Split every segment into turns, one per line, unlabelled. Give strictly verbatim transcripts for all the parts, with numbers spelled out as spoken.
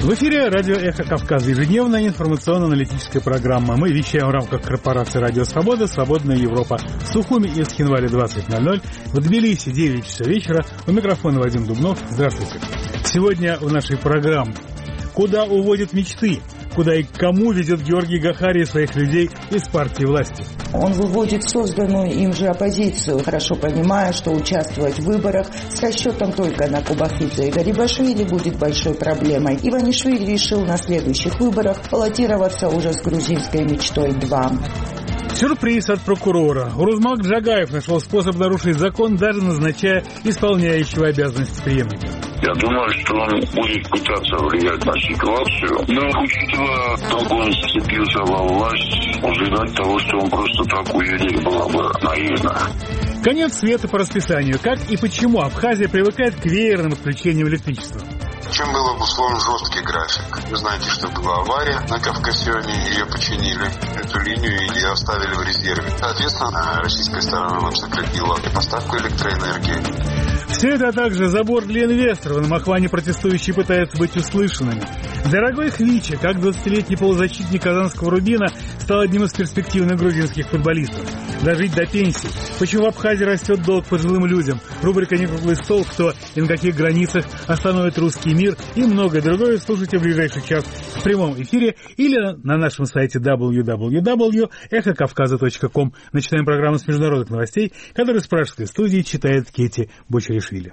В эфире радио «Эхо Кавказа», ежедневная информационно-аналитическая программа. Мы вещаем в рамках корпорации «Радио Свобода», «Свободная Европа». В Сухуми и Схинвале двадцать ноль ноль, в Тбилиси девять часов вечера. У микрофона Вадим Дубнов. Здравствуйте. Сегодня в нашей программе «Куда уводят мечты?», куда и к кому ведет Георгий Гахарий своих людей из партии власти.
Он выводит созданную им же оппозицию, хорошо понимая, что участвовать в выборах с расчетом только на Кубахидзе и Гарибашвили будет большой проблемой. Иванишвили решил на следующих выборах баллотироваться уже с грузинской мечтой два.
Сюрприз от прокурора. Урузмак Джагаев нашел способ нарушить закон, даже назначая исполняющего обязанности преемника.
Я думаю, что он будет пытаться влиять на ситуацию, но учитывая, как он вцепился во власть, ожидать того, что он просто так уедет, было бы наивно.
Конец света по расписанию. Как и почему Абхазия привыкает к веерным отключениям электричества?
Чем был обусловлен жесткий график? Вы знаете, что была авария на Кавкасионе, ее починили, эту линию и оставили в резерве. Соответственно, российская сторона нам сократила поставку электроэнергии.
Все это, а также забор для инвесторов. На Махване протестующие пытаются быть услышанными. Дорогой Хвича, как двадцатилетний полузащитник казанского «Рубина», стал одним из перспективных грузинских футболистов. Дожить до пенсии. Почему в Абхазии растет долг пожилым людям? Рубрика «Не круглый стол», кто и на каких границах остановит русский мир и многое другое слушайте в ближайший час в прямом эфире или на нашем сайте дабл ю дабл ю дабл ю точка эхо кавказа точка ком. Начинаем программу с международных новостей, которую с пражской студии читает Кетти Бочаришвили.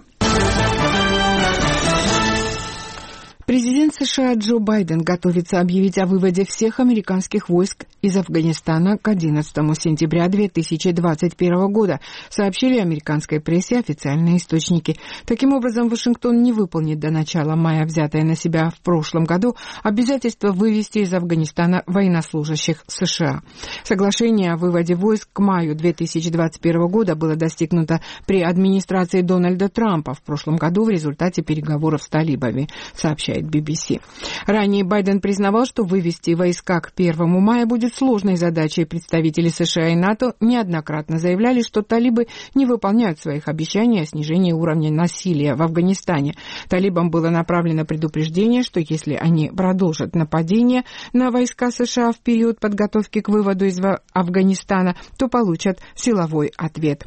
Президент США Джо Байден готовится объявить о выводе всех американских войск из Афганистана к одиннадцатому сентября две тысячи двадцать первого года, сообщили американской прессе официальные источники. Таким образом, Вашингтон не выполнит до начала мая взятое на себя в прошлом году обязательство вывести из Афганистана военнослужащих США. Соглашение о выводе войск к маю две тысячи двадцать первого года было достигнуто при администрации Дональда Трампа в прошлом году в результате переговоров с талибами, сообщает би би си. Ранее Байден признавал, что вывести войска к первому мая будет сложной задачей. Представители США и НАТО неоднократно заявляли, что талибы не выполняют своих обещаний о снижении уровня насилия в Афганистане. Талибам было направлено предупреждение, что если они продолжат нападение на войска США в период подготовки к выводу из Афганистана, то получат силовой ответ.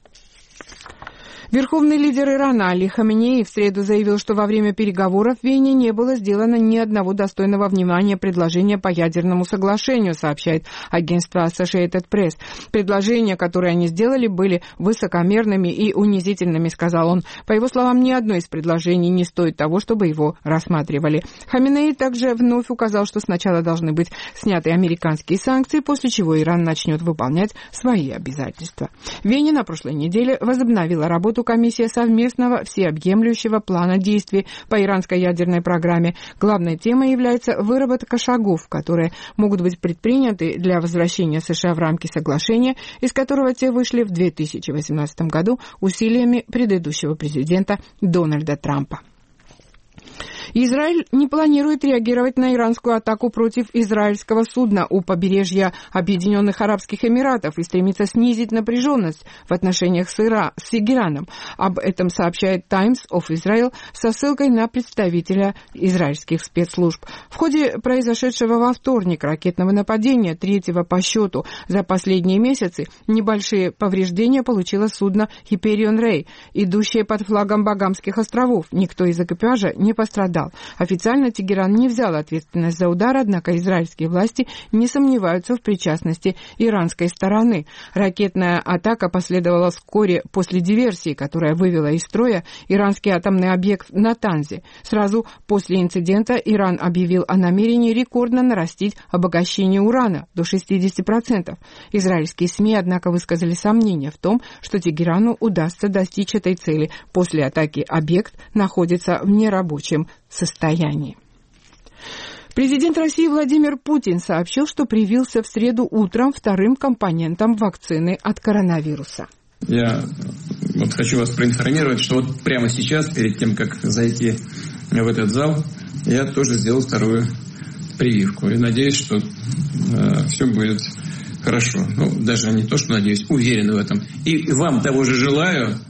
Верховный лидер Ирана Али Хаминеи в среду заявил, что во время переговоров в Вене не было сделано ни одного достойного внимания предложения по ядерному соглашению, сообщает агентство Associated Press. Предложения, которые они сделали, были высокомерными и унизительными, сказал он. По его словам, ни одно из предложений не стоит того, чтобы его рассматривали. Хаминеи также вновь указал, что сначала должны быть сняты американские санкции, после чего Иран начнет выполнять свои обязательства. В Вене на прошлой неделе возобновила работу комиссия совместного всеобъемлющего плана действий по иранской ядерной программе. Главной темой является выработка шагов, которые могут быть предприняты для возвращения США в рамки соглашения, из которого те вышли в две тысячи восемнадцатом году усилиями предыдущего президента Дональда Трампа. Израиль не планирует реагировать на иранскую атаку против израильского судна у побережья Объединенных Арабских Эмиратов и стремится снизить напряженность в отношениях с, Ира... с Ираном. Об этом сообщает Times of Israel со ссылкой на представителя израильских спецслужб. В ходе произошедшего во вторник ракетного нападения, третьего по счету за последние месяцы, небольшие повреждения получило судно Hyperion Ray, идущее под флагом Багамских островов. Никто из экипажа не пострадал. Официально Тегеран не взял ответственность за удар, однако израильские власти не сомневаются в причастности иранской стороны. Ракетная атака последовала вскоре после диверсии, которая вывела из строя иранский атомный объект в Натанзе. Сразу после инцидента Иран объявил о намерении рекордно нарастить обогащение урана до шестьдесят процентов. Израильские СМИ, однако, высказали сомнения в том, что Тегерану удастся достичь этой цели. После атаки объект находится в нерабочем состоянии. Президент России Владимир Путин сообщил, что привился в среду утром вторым компонентом вакцины от коронавируса.
Я вот хочу вас проинформировать, что вот прямо сейчас, перед тем, как зайти в этот зал, я тоже сделал вторую прививку. И надеюсь, что э, все будет хорошо. Ну, даже не то, что надеюсь, уверен в этом. И вам того же желаю.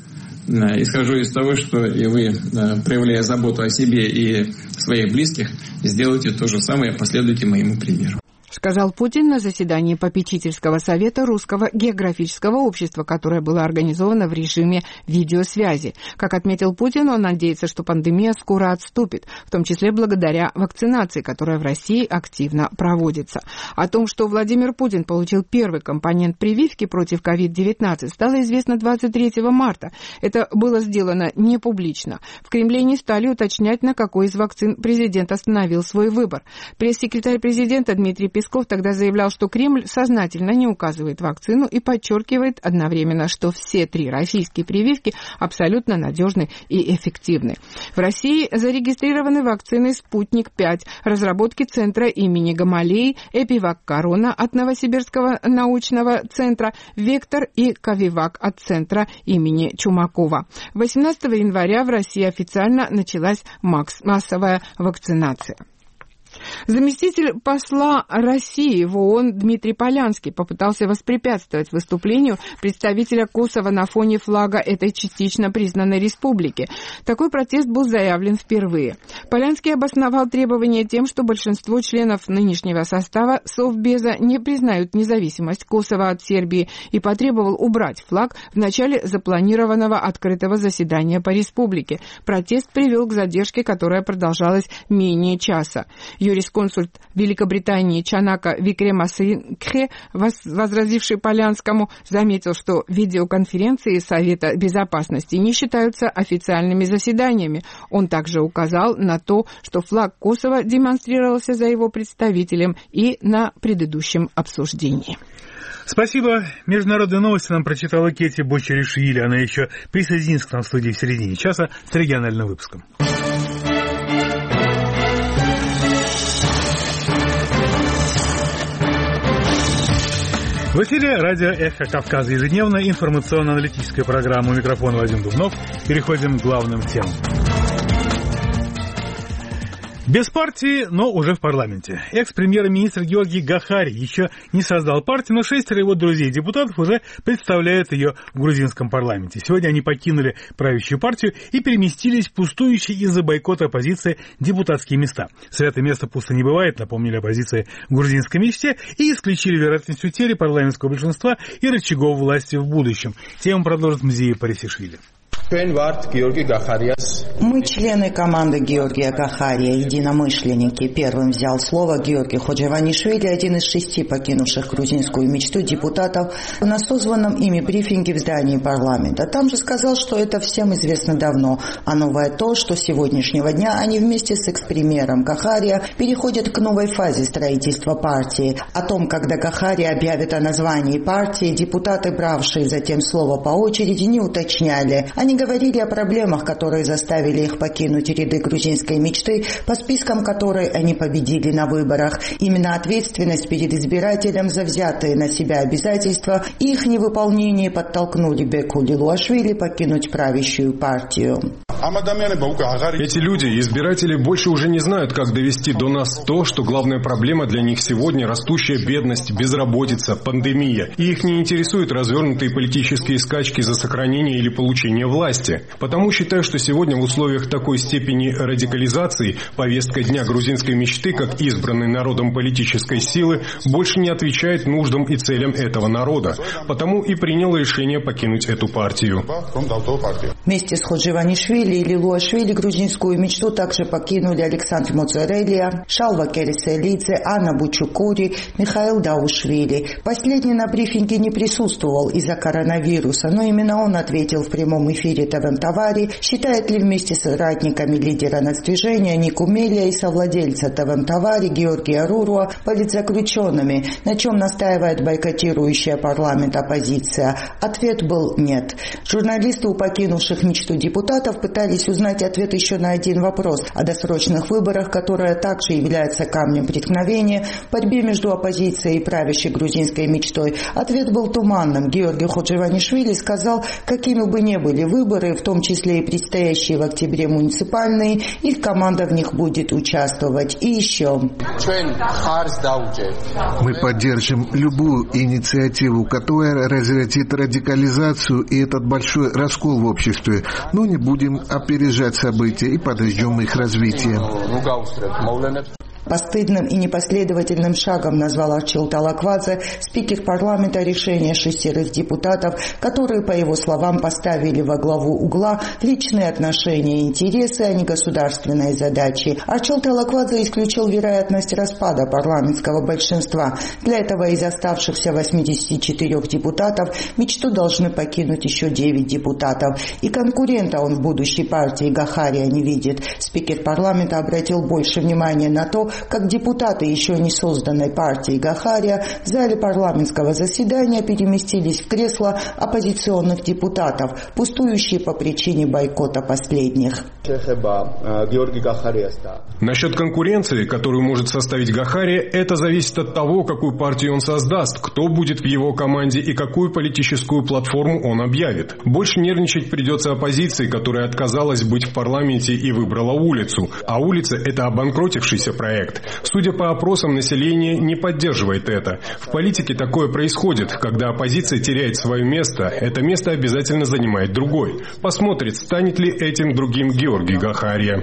исхожу из того, что и вы, проявляя заботу о себе и своих близких, сделайте то же самое и последуйте моему примеру.
Сказал Путин на заседании попечительского совета Русского географического общества, которое было организовано в режиме видеосвязи. Как отметил Путин, он надеется, что пандемия скоро отступит, в том числе благодаря вакцинации, которая в России активно проводится. О том, что Владимир Путин получил первый компонент прививки против ковид девятнадцать, стало известно двадцать третьего марта. Это было сделано не публично. В Кремле не стали уточнять, на какой из вакцин президент остановил свой выбор. Пресс-секретарь президента Дмитрий Песков тогда заявлял, что Кремль сознательно не указывает вакцину и подчеркивает одновременно, что все три российские прививки абсолютно надежны и эффективны. В России зарегистрированы вакцины «Спутник пять», разработки центра имени Гамалеи, «Эпивак Корона» от Новосибирского научного центра, «Вектор» и «Ковивак» от центра имени Чумакова. восемнадцатого января в России официально началась массовая вакцинация. Заместитель посла России в ООН Дмитрий Полянский попытался воспрепятствовать выступлению представителя Косово на фоне флага этой частично признанной республики. Такой протест был заявлен впервые. Полянский обосновал требование тем, что большинство членов нынешнего состава Совбеза не признают независимость Косово от Сербии и потребовал убрать флаг в начале запланированного открытого заседания по республике. Протест привел к задержке, которая продолжалась менее часа. Юрисконсульт Великобритании Чанака Викремасингхе, возразивший Полянскому, заметил, что видеоконференции Совета Безопасности не считаются официальными заседаниями. Он также указал на то, что флаг Косово демонстрировался за его представителем и на предыдущем обсуждении.
Спасибо. Международные новости нам прочитала Кети Бочаришвили. Она еще присоединится к нам в студии в середине часа с региональным выпуском. В эфире радио «Эхо Кавказа». Ежедневная информационно-аналитическая программа. У микрофона Вадим Дубнов. Переходим к главным темам. Без партии, но уже в парламенте. Экс-премьер-министр Георгий Гахари еще не создал партию, но шестеро его друзей-депутатов уже представляют ее в грузинском парламенте. Сегодня они покинули правящую партию и переместились в пустующие из-за бойкота оппозиции депутатские места. Святое место пусто не бывает, напомнили оппозиции в грузинской мечте и исключили вероятность утери парламентского большинства и рычагов власти в будущем. Тему продолжит Мзия Парисишвили.
Мы члены команды Георгия Гахария, единомышленники. Первым взял слово Георгий Ходжеванишвили, один из шести покинувших грузинскую мечту депутатов на созванном ими брифинге в здании парламента. Там же сказал, что это всем известно давно, а новое то, что с сегодняшнего дня они вместе с экс-премьером Гахария переходят к новой фазе строительства партии. О том, когда Гахария объявит о названии партии, депутаты, бравшие затем слово по очереди, не уточняли. Они говорили о проблемах, которые заставили их покинуть ряды грузинской мечты, по спискам которой они победили на выборах. Именно ответственность перед избирателем за взятые на себя обязательства и их невыполнение подтолкнули Беку Лилуашвили покинуть правящую партию.
Эти люди, избиратели, больше уже не знают, как довести до нас то, что главная проблема для них сегодня – растущая бедность, безработица, пандемия. И их не интересуют развернутые политические скачки за сохранение или получение власти. Потому считаю, что сегодня в условиях такой степени радикализации повестка дня грузинской мечты, как избранной народом политической силы, больше не отвечает нуждам и целям этого народа. Потому и принял решение покинуть эту партию.
Вместе с Ходжеванишвили и Лилуашвили грузинскую мечту также покинули Александр Моцарелия, Шалва Кереселидзе, Анна Бучукури, Михаил Даушвили. Последний на брифинге не присутствовал из-за коронавируса, но именно он ответил в прямом эфире ТВМ-Тавари, считает ли вместе с соратниками лидера нацдвижения Нику Мелия и совладельца ТВМ-Тавари Георгия Руруа политзаключенными, на чем настаивает бойкотирующая парламент оппозиция. Ответ был нет. Журналисты у покинувших мечту депутатов пытаются пытались узнать ответ еще на один вопрос о досрочных выборах, которая также является камнем преткновения в борьбе между оппозицией и правящей грузинской мечтой. Ответ был туманным. Георгий Ходжи-Иванишвили сказал, какими бы ни были выборы, в том числе и предстоящие в октябре муниципальные, их команда в них будет участвовать. И еще.
Мы поддержим любую инициативу, которая разрядит радикализацию и этот большой раскол в обществе, но не будем опережать события и подождем их развития.
Постыдным и непоследовательным шагом назвал Арчил Талаквадзе, спикер парламента, решение шестерых депутатов, которые, по его словам, поставили во главу угла личные отношения и интересы, а не государственные задачи. Арчил Талаквадзе исключил вероятность распада парламентского большинства. Для этого из оставшихся восьмидесяти четырёх депутатов мечту должны покинуть еще девять депутатов. И конкурента он в будущей партии Гахария не видит. Спикер парламента обратил больше внимания на то, как депутаты еще не созданной партии Гахария в зале парламентского заседания переместились в кресла оппозиционных депутатов, пустующие по причине бойкота последних.
Насчет конкуренции, которую может составить Гахария, это зависит от того, какую партию он создаст, кто будет в его команде и какую политическую платформу он объявит. Больше нервничать придется оппозиции, которая отказалась быть в парламенте и выбрала улицу. А улица – это обанкротившийся проект. Судя по опросам, население не поддерживает это. В политике такое происходит. Когда оппозиция теряет свое место, это место обязательно занимает другой. Посмотрит, станет ли этим другим Георгий Гахария.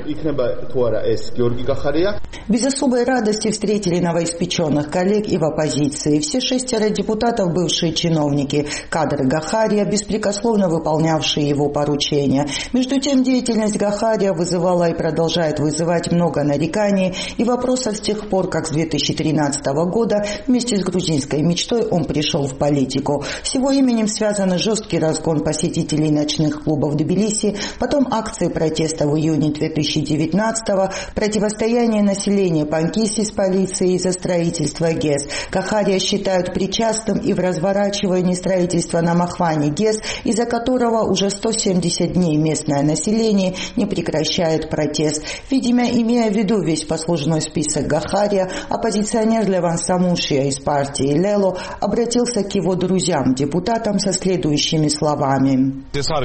Без особой радости встретили новоиспеченных коллег и в оппозиции. Все шестеро депутатов – бывшие чиновники, кадры Гахария, беспрекословно выполнявшие его поручения. Между тем, деятельность Гахария вызывала и продолжает вызывать много нареканий и вопросов с тех пор, как с две тысячи тринадцатого года вместе с грузинской мечтой он пришел в политику. С его именем связаны жесткий разгон посетителей ночных клубов в Тбилиси, потом акции протеста в июне две тысячи девятнадцатого, противостояние населения Панкиси с полицией из-за строительства ГЭС. Гахария считают причастным и в разворачивании строительства на Махване ГЭС, из-за которого уже сто семьдесят дней местное население не прекращает протест. Видимо, имея в виду весь послужной список Гахария, оппозиционер Леван Самушия из партии Лело обратился к его друзьям, депутатам, со следующими словами.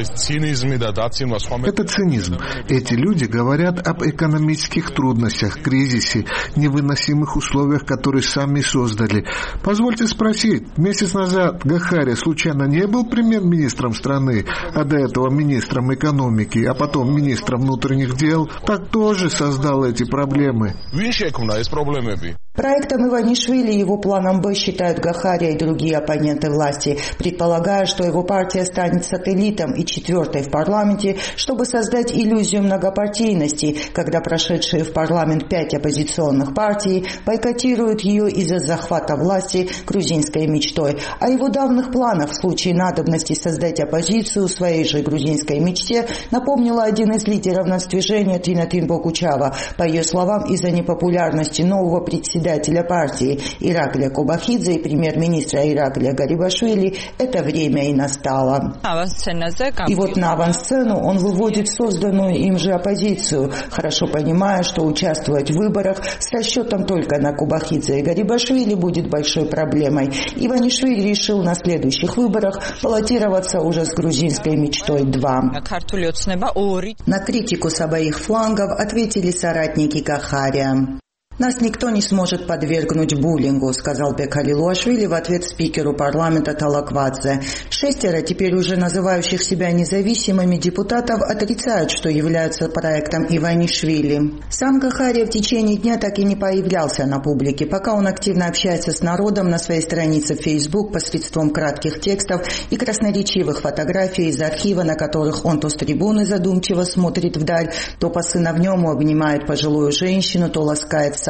Это цинизм. Эти люди говорят об экономических трудностях, кризисе, невыносимых условиях, которые сами создали. Позвольте спросить, месяц назад Гахария случайно не был премьер-министром страны, а до этого министром экономики, а потом министром внутренних дел? Так тоже создал эти проблемы.
Проектом Иванишвили и его планом Б считают Гахария и другие оппоненты власти, предполагая, что его партия станет сателлитом и четвертой в парламенте, чтобы создать иллюзию многопартийности, когда прошедшие в парламент пять оппозиционных партий бойкотируют ее из-за захвата власти грузинской мечтой. О его давних планах в случае надобности создать оппозицию своей же грузинской мечте напомнила один из лидеров нацдвижения Тинатин Бокучава. По ее словам, из-за непопулярности нового председателя партии Ираклия Кобахидзе и премьер-министра Ираклия Гарибашвили это время и настало. И вот на авансцену он выводит созданную им же оппозицию, хорошо понимая, что участвовать в выборах с расчетом только на Кобахидзе и Гарибашвили будет большой проблемой. Иванишвили решил на следующих выборах баллотироваться уже с грузинской мечтой два. На критику с обоих флангов ответили соратники Гахария. «Нас никто не сможет подвергнуть буллингу», — сказал Бек Халилуашвили в ответ спикеру парламента Талаквадзе. Шестеро, теперь уже называющих себя независимыми депутатов, отрицают, что являются проектом Иванишвили. Сам Гахария в течение дня так и не появлялся на публике, пока он активно общается с народом на своей странице в Facebook посредством кратких текстов и красноречивых фотографий из архива, на которых он то с трибуны задумчиво смотрит вдаль, то по сыновнему обнимает пожилую женщину, то ласкает собаку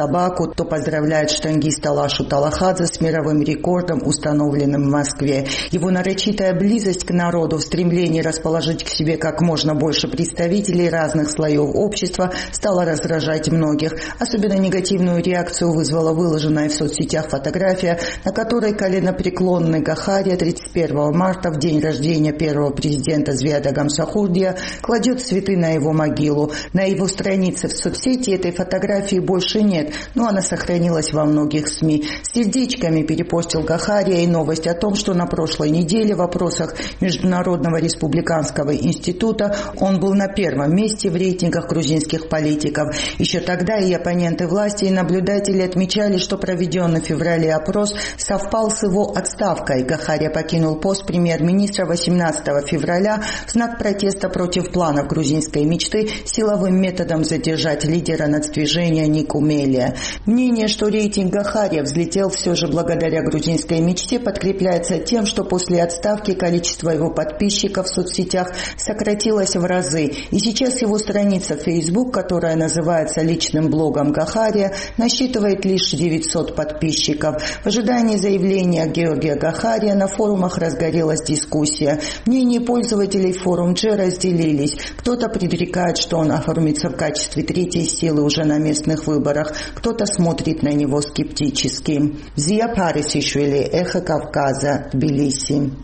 собаку, то поздравляет штангиста Лашу Талахадзе с мировым рекордом, установленным в Москве. Его нарочитая близость к народу, стремление расположить к себе как можно больше представителей разных слоев общества стало раздражать многих. Особенно негативную реакцию вызвала выложенная в соцсетях фотография, на которой коленопреклонный Гахария тридцать первого марта, в день рождения первого президента Звияда Гамсахурдия, кладет цветы на его могилу. На его странице в соцсети этой фотографии больше нет, но она сохранилась во многих СМИ. С сердечками перепостил Гахария и новость о том, что на прошлой неделе в вопросах Международного республиканского института он был на первом месте в рейтингах грузинских политиков. Еще тогда и оппоненты власти, и наблюдатели отмечали, что проведенный в феврале опрос совпал с его отставкой. Гахария покинул пост премьер-министра восемнадцатого февраля в знак протеста против планов грузинской мечты силовым методом задержать лидера нацдвижения Нику Мелия. Мнение, что рейтинг Гахария взлетел все же благодаря грузинской мечте, подкрепляется тем, что после отставки количество его подписчиков в соцсетях сократилось в разы. И сейчас его страница в Facebook, которая называется личным блогом Гахария, насчитывает лишь девятьсот подписчиков. В ожидании заявления Георгия Гахария на форумах разгорелась дискуссия. Мнения пользователей форум G разделились. Кто-то предрекает, что он оформится в качестве третьей силы уже на местных выборах. Кто-то смотрит на него скептически. Зия Парисишвили, Эхо Кавказа, Тбилиси.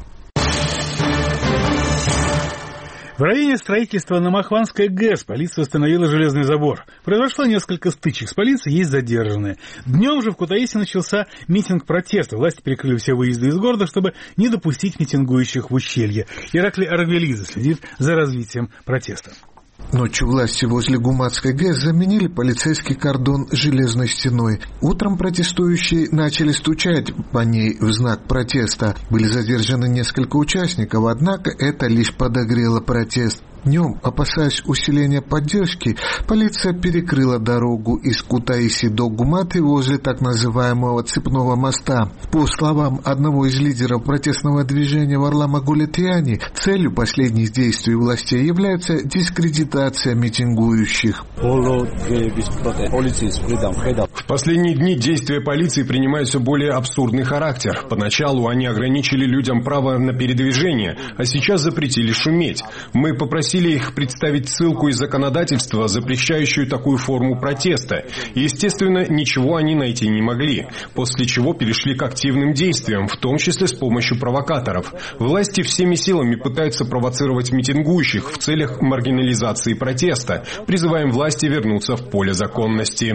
В районе строительства на Махванской ГЭС полиция установила железный забор. Произошло несколько стычек с полицией, есть задержанные. Днем же в Кутаиси начался митинг протеста. Власти перекрыли все выезды из города, чтобы не допустить митингующих в ущелье. Иракли Аргвелидзе следит за развитием протеста.
Ночью власти возле Гуматской ГЭС заменили полицейский кордон железной стеной. Утром протестующие начали стучать по ней в знак протеста. Были задержаны несколько участников, однако это лишь подогрело протест. Днем, опасаясь усиления поддержки, полиция перекрыла дорогу из Кутаиси до Гуматы возле так называемого цепного моста. По словам одного из лидеров протестного движения Варлама Гулетьяни, целью последних действий властей является дискредитация митингующих.
В последние дни действия полиции принимают все более абсурдный характер. Поначалу они ограничили людям право на передвижение, а сейчас запретили шуметь. Мы попросили Просили их представить ссылку из законодательства, запрещающую такую форму протеста. И, естественно, ничего они найти не могли, после чего перешли к активным действиям, в том числе с помощью провокаторов. Власти всеми силами пытаются провоцировать митингующих в целях маргинализации протеста. Призываем власти вернуться в поле законности.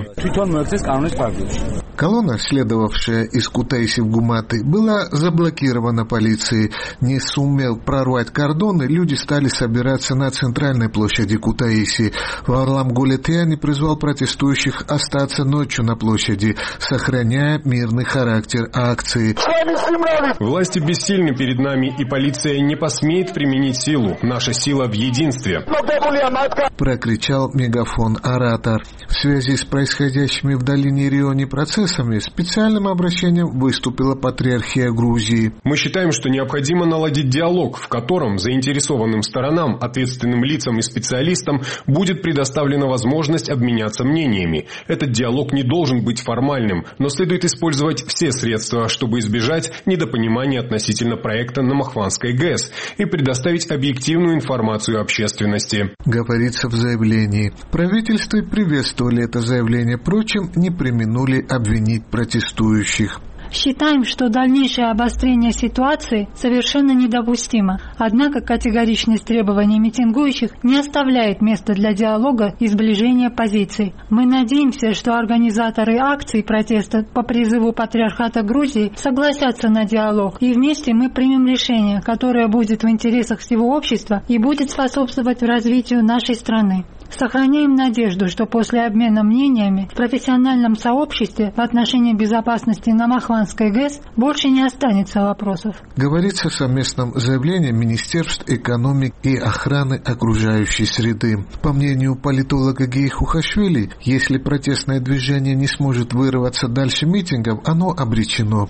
Колонна, следовавшая из Кутаиси в Гуматы, была заблокирована полицией. Не сумев прорвать кордоны, люди стали собираться на центральной площади Кутаиси. Варлам Гулетьяни призвал протестующих остаться ночью на площади, сохраняя мирный характер акции.
Власти бессильны перед нами, и полиция не посмеет применить силу. Наша сила в единстве.
Прокричал мегафон-оратор. В связи с происходящими в долине Риони процессами специальным обращением выступила Патриархия Грузии.
Мы считаем, что необходимо наладить диалог, в котором заинтересованным сторонам, ответственным лицам и специалистам будет предоставлена возможность обменяться мнениями. Этот диалог не должен быть формальным, но следует использовать все средства, чтобы избежать недопонимания относительно проекта на Махванской ГЭС и предоставить объективную информацию общественности.
Говорится в заявлении. Правительство приветствовали это заявление, впрочем, не преминули обвинить протестующих.
Считаем, что дальнейшее обострение ситуации совершенно недопустимо. Однако категоричность требований митингующих не оставляет места для диалога и сближения позиций. Мы надеемся, что организаторы акций протеста по призыву Патриархата Грузии согласятся на диалог, и вместе мы примем решение, которое будет в интересах всего общества и будет способствовать развитию нашей страны. Сохраняем надежду, что после обмена мнениями в профессиональном сообществе в отношении безопасности на Махванской ГЭС больше не останется вопросов.
Говорится в совместном заявлении Министерств экономики и охраны окружающей среды. По мнению политолога Геи Хухашвили, если протестное движение не сможет вырваться дальше митингов, оно обречено.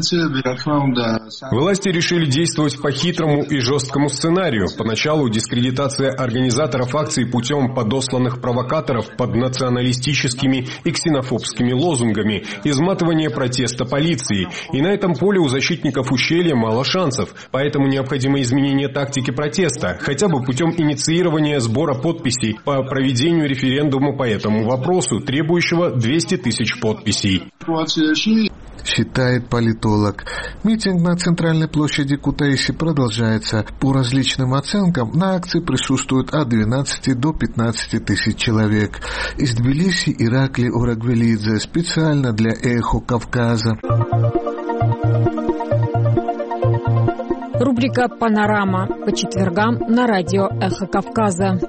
Власти решили действовать по хитрому и жесткому сценарию. Поначалу дискредитация организаторов акций путем подачи подосланных провокаторов под националистическими и ксенофобскими лозунгами, изматывание протеста полиции. И на этом поле у защитников ущелья мало шансов. Поэтому необходимо изменение тактики протеста, хотя бы путем инициирования сбора подписей по проведению референдума по этому вопросу, требующего двести тысяч подписей.
Считает политолог. Митинг на центральной площади Кутаиси продолжается. По различным оценкам, на акции присутствуют от двенадцати до пятнадцати тысяч человек. Из Тбилиси Иракли Орагвелидзе специально для «Эхо Кавказа».
Рубрика «Панорама» по четвергам на радио «Эхо Кавказа».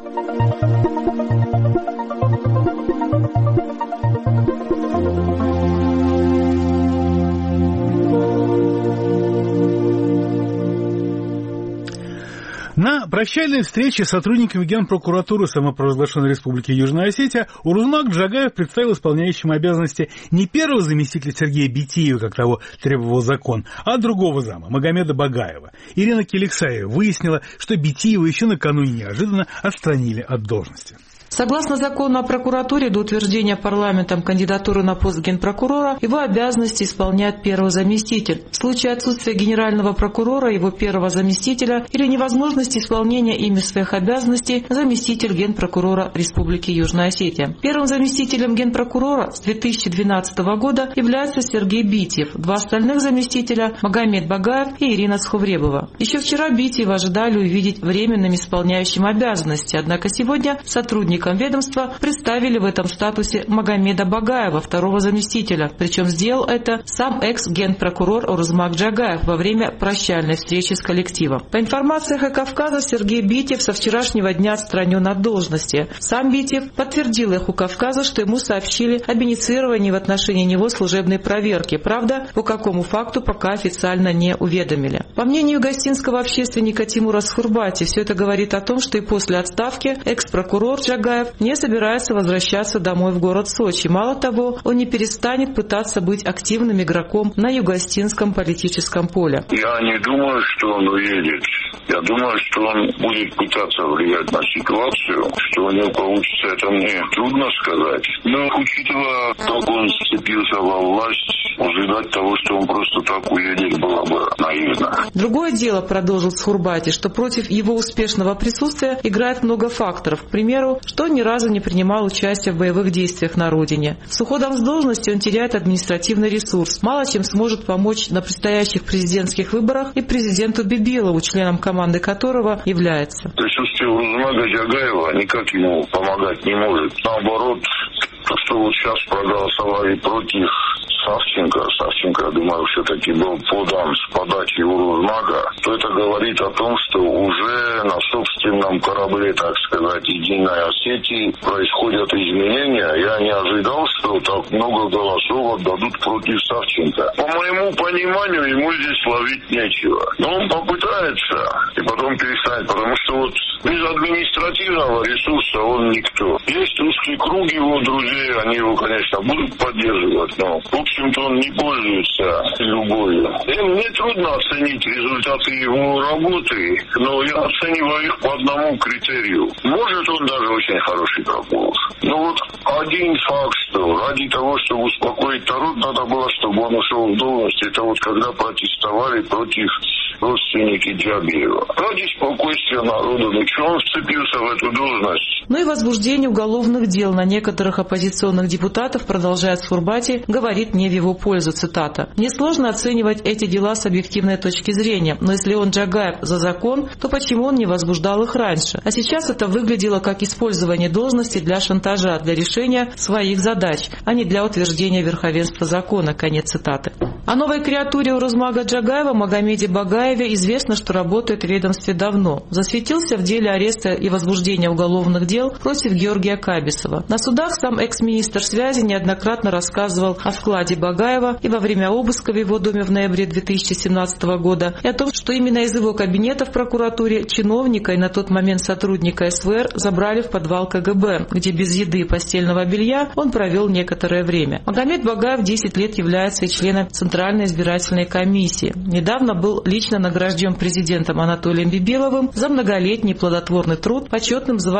На прощальной встрече с сотрудниками Генпрокуратуры самопровозглашенной Республики Южная Осетия Урузмак Джагаев представил исполняющим обязанности не первого заместителя Сергея Битиева, как того требовал закон, а другого зама, Магомеда Багаева. Ирина Келексаева выяснила, что Битиева еще накануне неожиданно отстранили от должности.
Согласно закону о прокуратуре, до утверждения парламентом кандидатуры на пост генпрокурора, его обязанности исполняет первый заместитель. В случае отсутствия генерального прокурора, его первого заместителя или невозможности исполнения ими своих обязанностей, заместитель генпрокурора Республики Южная Осетия. Первым заместителем генпрокурора с две тысячи двенадцатого года является Сергей Битиев. Два остальных заместителя – Магомед Багаев и Ирина Цховребова. Еще вчера Битиева ожидали увидеть временным исполняющим обязанности, однако сегодня сотрудник ведомства представили в этом статусе Магомеда Багаева, второго заместителя. Причем сделал это сам экс-генпрокурор Урузмак Джагаев во время прощальной встречи с коллективом. По информации «Эхо Кавказа», Сергей Битиев со вчерашнего дня отстранен от должности. Сам Битиев подтвердил «Эхо Кавказа», что ему сообщили об инициировании в отношении него служебной проверки. Правда, по какому факту пока официально не уведомили. По мнению гостинского общественника Тимура Схурбати, все это говорит о том, что и после отставки экс-прокурор Джагаев не собирается возвращаться домой в город Сочи. Мало того, он не перестанет пытаться быть активным игроком на юго-остинском политическом поле.
Я не думаю, что он уедет. Я думаю, что он будет пытаться влиять на ситуацию. Что у него получится, это мне трудно сказать. Но учитывая, как он сцепился во власть, ожидать того, что он просто так уедет, было бы наивно.
Другое дело, продолжил Схурбати, что против его успешного присутствия играет много факторов. К примеру, что он ни разу не принимал участие в боевых действиях на родине. С уходом с должности он теряет административный ресурс. Мало чем сможет помочь на предстоящих президентских выборах и президенту Бибилову, членом команды которого является.
Присутствие Урузмака Джагаева никак ему помогать не может. Наоборот, то, что вот сейчас проголосовали против Савченко, Савченко, я думаю, все-таки был подан с подачи Урузмака, то это говорит о том, что уже на собственном корабле, так сказать, Единой Осетии происходят изменения. Я не ожидал, что так много голосов отдадут против Савченко. По моему пониманию, ему здесь ловить нечего. Но он попытается и потом перестанет, потому что вот без административного ресурса он никто. Есть узкий круг его друзей, они его, конечно, будут поддерживать, но в общем-то он не пользуется любовью. И мне трудно оценить результаты его работы, но я оцениваю их по одному критерию. Может, он даже очень хороший прокурор. Но вот один факт, что ради того, чтобы успокоить народ, надо было, чтобы он ушел в должность. Это вот когда протестовали против родственники Джабиева. Ради спокойствия народа, ну что он вцепился в эту должность?
Ну и возбуждение уголовных дел на некоторых оппозиционных депутатов, продолжает Схурбати, говорит не в его пользу, цитата. «Несложно оценивать эти дела с объективной точки зрения, но если он, Джагаев, за закон, то почему он не возбуждал их раньше? А сейчас это выглядело как использование должности для шантажа, для решения своих задач, а не для утверждения верховенства закона». Конец цитаты. О новой креатуре Урузмага Джагаева, Магомеде Багаеве, известно, что работает в ведомстве давно. Засветился в деле ареста и возбуждения уголовных дел против Георгия Кабисова. На судах сам экс-министр связи неоднократно рассказывал о вкладе Багаева и во время обыска в его доме в ноябре две тысячи семнадцатого года, и о том, что именно из его кабинета в прокуратуре чиновника и на тот момент сотрудника СВР забрали в подвал КГБ, где без еды и постельного белья он провел некоторое время. Магомед Багаев десять лет является и членом Центральной избирательной комиссии. Недавно был лично награжден президентом Анатолием Бибиловым за многолетний плодотворный труд почетным званием «За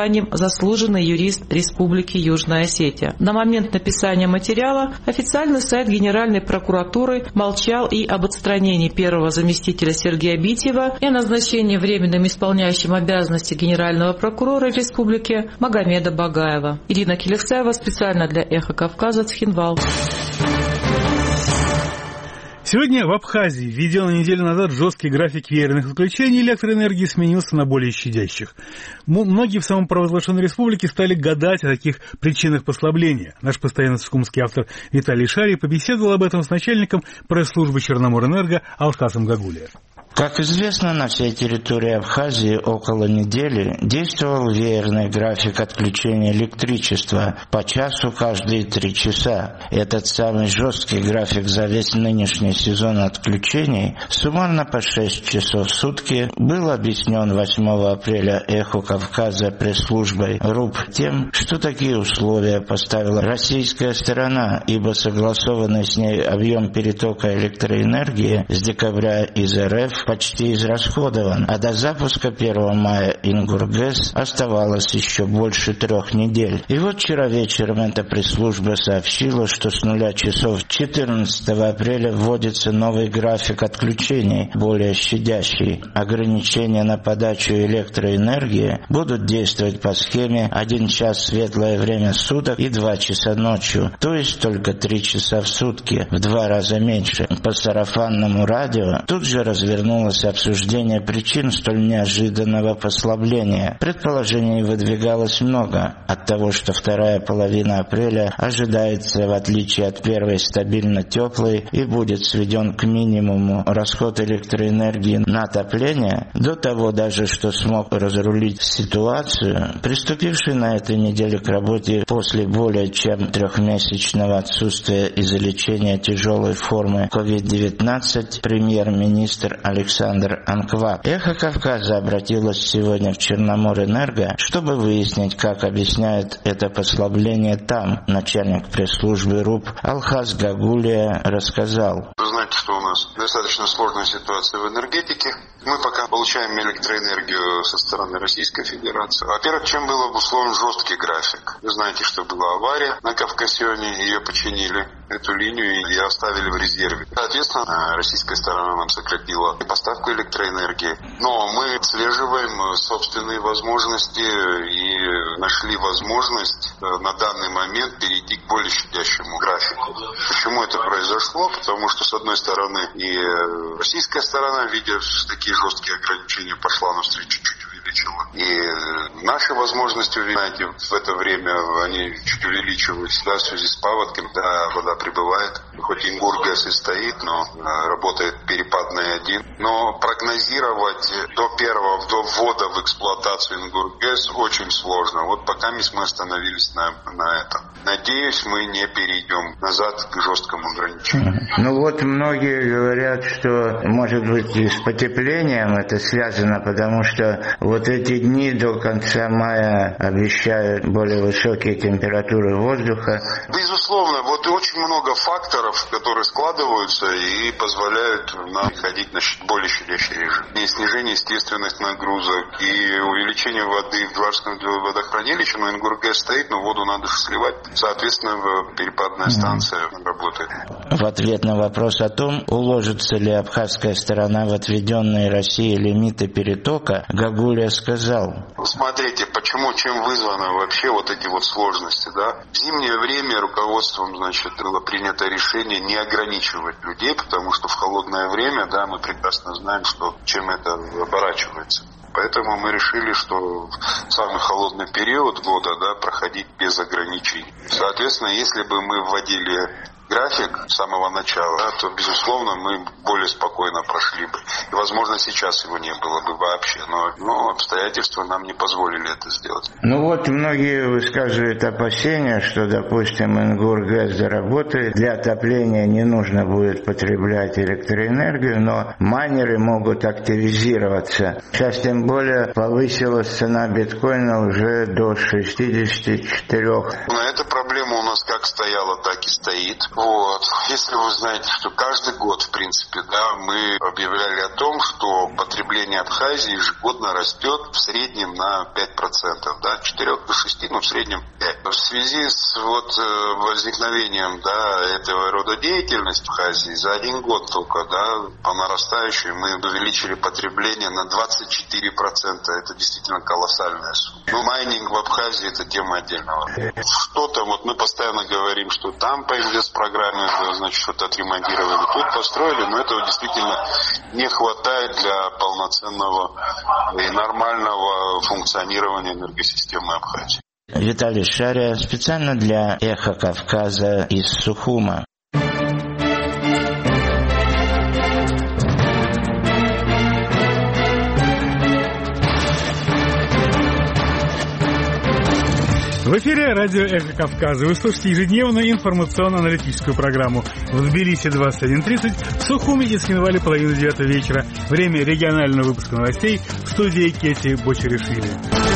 заслуженный юрист Республики Южная Осетия. На момент написания материала официальный сайт Генеральной прокуратуры молчал и об отстранении первого заместителя Сергея Битьева и о назначении временным исполняющим обязанности генерального прокурора Республики Магомеда Багаева. Ирина Келексаева специально для «Эхо Кавказа», Цхинвал.
Сегодня в Абхазии, введя на неделю назад жесткий график веерных отключений электроэнергии, сменился на более щадящих. Многие в самопровозглашенной республике стали гадать о таких причинах послабления. Наш постоянный сукумский автор Виталий Шарий побеседовал об этом с начальником пресс-службы Черноморэнерго Алхазом Гагулия.
Как известно, на всей территории Абхазии около недели действовал веерный график отключения электричества по часу каждые три часа. Этот самый жесткий график за весь нынешний сезон отключений, суммарно по шесть часов в сутки, был объяснен восьмого апреля «Эху Кавказа» пресс-службой РУП тем, что такие условия поставила российская сторона, ибо согласованный с ней объем перетока электроэнергии с декабря из РФ почти израсходован, а до запуска первого мая Ингургэс оставалось еще больше трех недель. И вот вчера вечером эта пресс-служба сообщила, что с нуля часов четырнадцатого апреля вводится новый график отключений, более щадящий. Ограничения на подачу электроэнергии будут действовать по схеме один час светлое время суток и два часа ночью, то есть только три часа в сутки, в два раза меньше. По сарафанному радио тут же развернулось обсуждение причин столь неожиданного послабления. Предположений выдвигалось много. От того, что вторая половина апреля ожидается, в отличие от первой, стабильно теплой и будет сведен к минимуму расход электроэнергии на отопление, до того даже, что смог разрулить ситуацию, приступивший на этой неделе к работе после более чем трехмесячного отсутствия из-за лечения тяжелой формы ковид девятнадцать премьер-министр Александр Анкваб. «Эхо Кавказа» обратилась сегодня в Черноморэнерго, чтобы выяснить, как объясняют это послабление там. Начальник пресс-службы РУП Алхаз Гагулия рассказал.
Вы знаете, что у нас достаточно сложная ситуация в энергетике. Мы пока получаем электроэнергию со стороны Российской Федерации. Во-первых, чем был обусловлен жесткий график. Вы знаете, что была авария на Кавкасионе, ее починили, эту линию, и оставили в резерве. Соответственно, российская сторона нам сократила поставку электроэнергии. Но мы отслеживаем собственные возможности и нашли возможность на данный момент перейти к более щадящему графику. Почему это произошло? Потому что, с одной стороны, и российская сторона, видя такие жесткие ограничения, пошла навстречу, чуть увеличила. И наши возможности, вы знаете, в это время они чуть увеличиваются, да, в связи с паводком, да, вода прибывает. Хоть Ингургэс и стоит, но работает перепадный один. Но прогнозировать до первого, до ввода в эксплуатацию Ингургэс очень сложно. Вот пока мы остановились на, на этом. Надеюсь, мы не перейдем назад к жесткому ограничению.
Ну вот многие говорят, что может быть и с потеплением это связано, потому что вот эти дни до конца мая обещают более высокие температуры воздуха.
Безусловно, вот очень много факторов, которые складываются и позволяют нам ходить на более щадящий режим. И снижение естественных нагрузок, и увеличение воды в Джварском водохранилище, но Ингургэс стоит, но воду надо сливать. Соответственно, перепадная станция mm-hmm. работает.
В ответ на вопрос о том, уложится ли абхазская сторона в отведенные Россией лимиты перетока, Гагулия сказал.
Смотрите, почему, чем вызваны вообще вот эти вот сложности, да? В зимнее время руководством, значит, было принято решение не ограничивать людей, потому что в холодное время, да, мы прекрасно знаем, что чем это оборачивается. Поэтому мы решили, что в самый холодный период года, да, проходить без ограничений. Соответственно, если бы мы вводили график с самого начала, да, то, безусловно, мы более спокойно прошли бы. И, возможно, сейчас его не было бы вообще, но, но обстоятельства нам не позволили это сделать.
Ну вот, многие высказывают опасения, что, допустим, Ингургэс заработает, для отопления не нужно будет потреблять электроэнергию, но майнеры могут активизироваться. Сейчас, тем более, повысилась цена биткоина уже до шестьдесят четыре.
На эту проблему у нас как стояла, так и стоит. Вот. Если вы знаете, что каждый год, в принципе, да, мы объявляли о том, что потребление Абхазии ежегодно растет в среднем на пять процентов, да, четыре до шести, ну, в среднем пять. В связи с вот возникновением, да, этого рода деятельности в Абхазии за один год только, да, по нарастающей мы увеличили потребление на двадцать четыре процента. Это действительно колоссальная сумма. Но майнинг в Абхазии – это тема отдельного. Что-то, вот мы постоянно говорим, что там по инвестпрограмме, значит, что-то отремонтировали, тут построили, но этого действительно не хватает для полноценного и нормального функционирования энергосистемы Абхазии.
Виталий Шария специально для «Эхо Кавказа» из Сухума.
В эфире радио «Эхо Кавказа». Вы слушаете ежедневную информационно-аналитическую программу. В Тбилиси двадцать один тридцать, в Сухуме и Схинвале половина девятого вечера. Время регионального выпуска новостей в студии Кети Бочеришвили.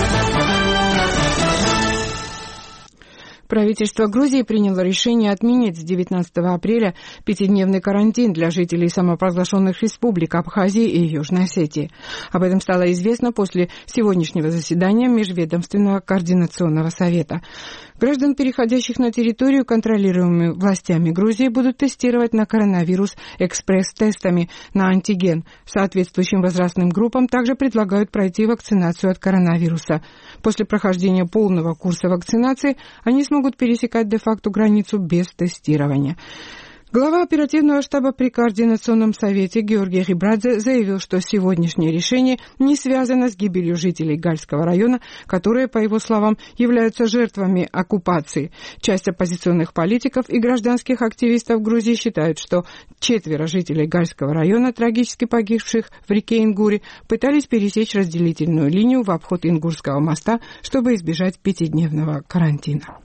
Правительство Грузии приняло решение отменить с девятнадцатого апреля пятидневный карантин для жителей самопровозглашенных республик Абхазии и Южной Осетии. Об этом стало известно после сегодняшнего заседания Межведомственного координационного совета. Граждан, переходящих на территорию, контролируемую властями Грузии, будут тестировать на коронавирус экспресс-тестами на антиген. Соответствующим возрастным группам также предлагают пройти вакцинацию от коронавируса. После прохождения полного курса вакцинации они смогут пересекать де-факто границу без тестирования. Глава оперативного штаба при Координационном совете Георгий Рибрадзе заявил, что сегодняшнее решение не связано с гибелью жителей Гальского района, которые, по его словам, являются жертвами оккупации. Часть оппозиционных политиков и гражданских активистов Грузии считают, что четверо жителей Гальского района, трагически погибших в реке Ингури, пытались пересечь разделительную линию в обход Ингурского моста, чтобы избежать пятидневного карантина.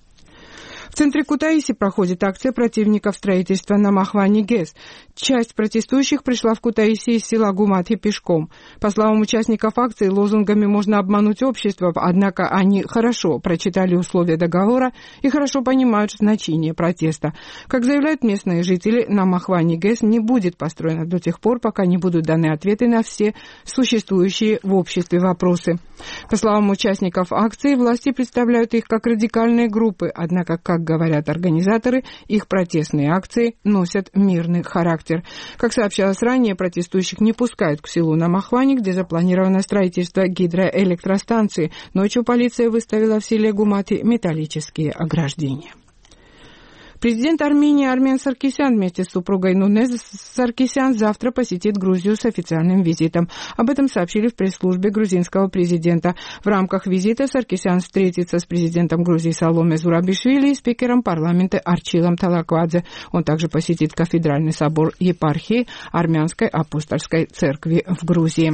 В центре Кутаиси проходит акция противников строительства на Махвани ГЭС. Часть протестующих пришла в Кутаиси из села Гуматхи пешком. По словам участников акции, лозунгами можно обмануть общество, однако они хорошо прочитали условия договора и хорошо понимают значение протеста. Как заявляют местные жители, на Махвани ГЭС не будет построено до тех пор, пока не будут даны ответы на все существующие в обществе вопросы. По словам участников акции, власти представляют их как радикальные группы, однако, как говорят организаторы, их протестные акции носят мирный характер. Как сообщалось ранее, протестующих не пускают к селу на Махвани, где запланировано строительство гидроэлектростанции. Ночью полиция выставила в селе Гумати металлические ограждения. Президент Армении Армен Саркисян вместе с супругой Нунез Саркисян завтра посетит Грузию с официальным визитом. Об этом сообщили в пресс-службе грузинского президента. В рамках визита Саркисян встретится с президентом Грузии Саломе Зурабишвили и спикером парламента Арчилом Талаквадзе. Он также посетит кафедральный собор епархии Армянской апостольской церкви в Грузии.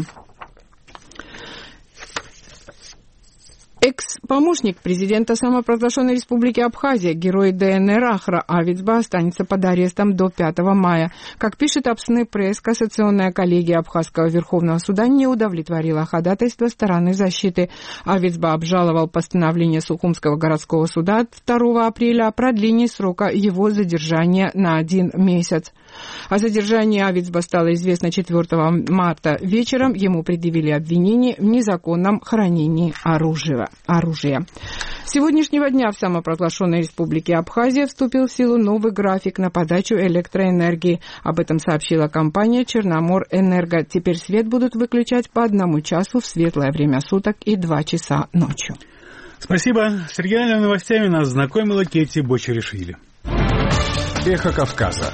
Экс-помощник президента самопровозглашенной республики Абхазия, герой ДНР Ахра Авицба, останется под арестом до пятого мая. Как пишет Апсны пресс, кассационная коллегия Абхазского Верховного суда не удовлетворила ходатайство стороны защиты. Авицба обжаловал постановление Сухумского городского суда от второго апреля о продлении срока его задержания на один месяц. О задержании Авицба стало известно четвёртого марта вечером. Ему предъявили обвинение в незаконном хранении оружия. оружия. С сегодняшнего дня в самопровозглашенной республике Абхазия вступил в силу новый график на подачу электроэнергии. Об этом сообщила компания «Черноморэнерго». Теперь свет будут выключать по одному часу в светлое время суток и два часа ночью.
Спасибо. С региональными новостями нас знакомила Кети Бочеришвили.
Эхо Кавказа.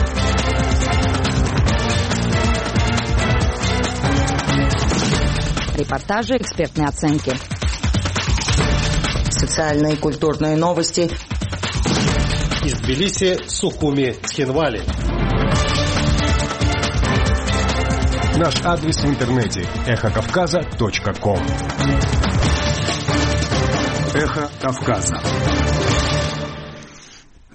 Репортажи, экспертные оценки.
Социальные и культурные новости.
Из Тбилиси, Сухуми, Схинвали.
Наш адрес в интернете эхо кавказа точка ком.
Эхо Кавказа.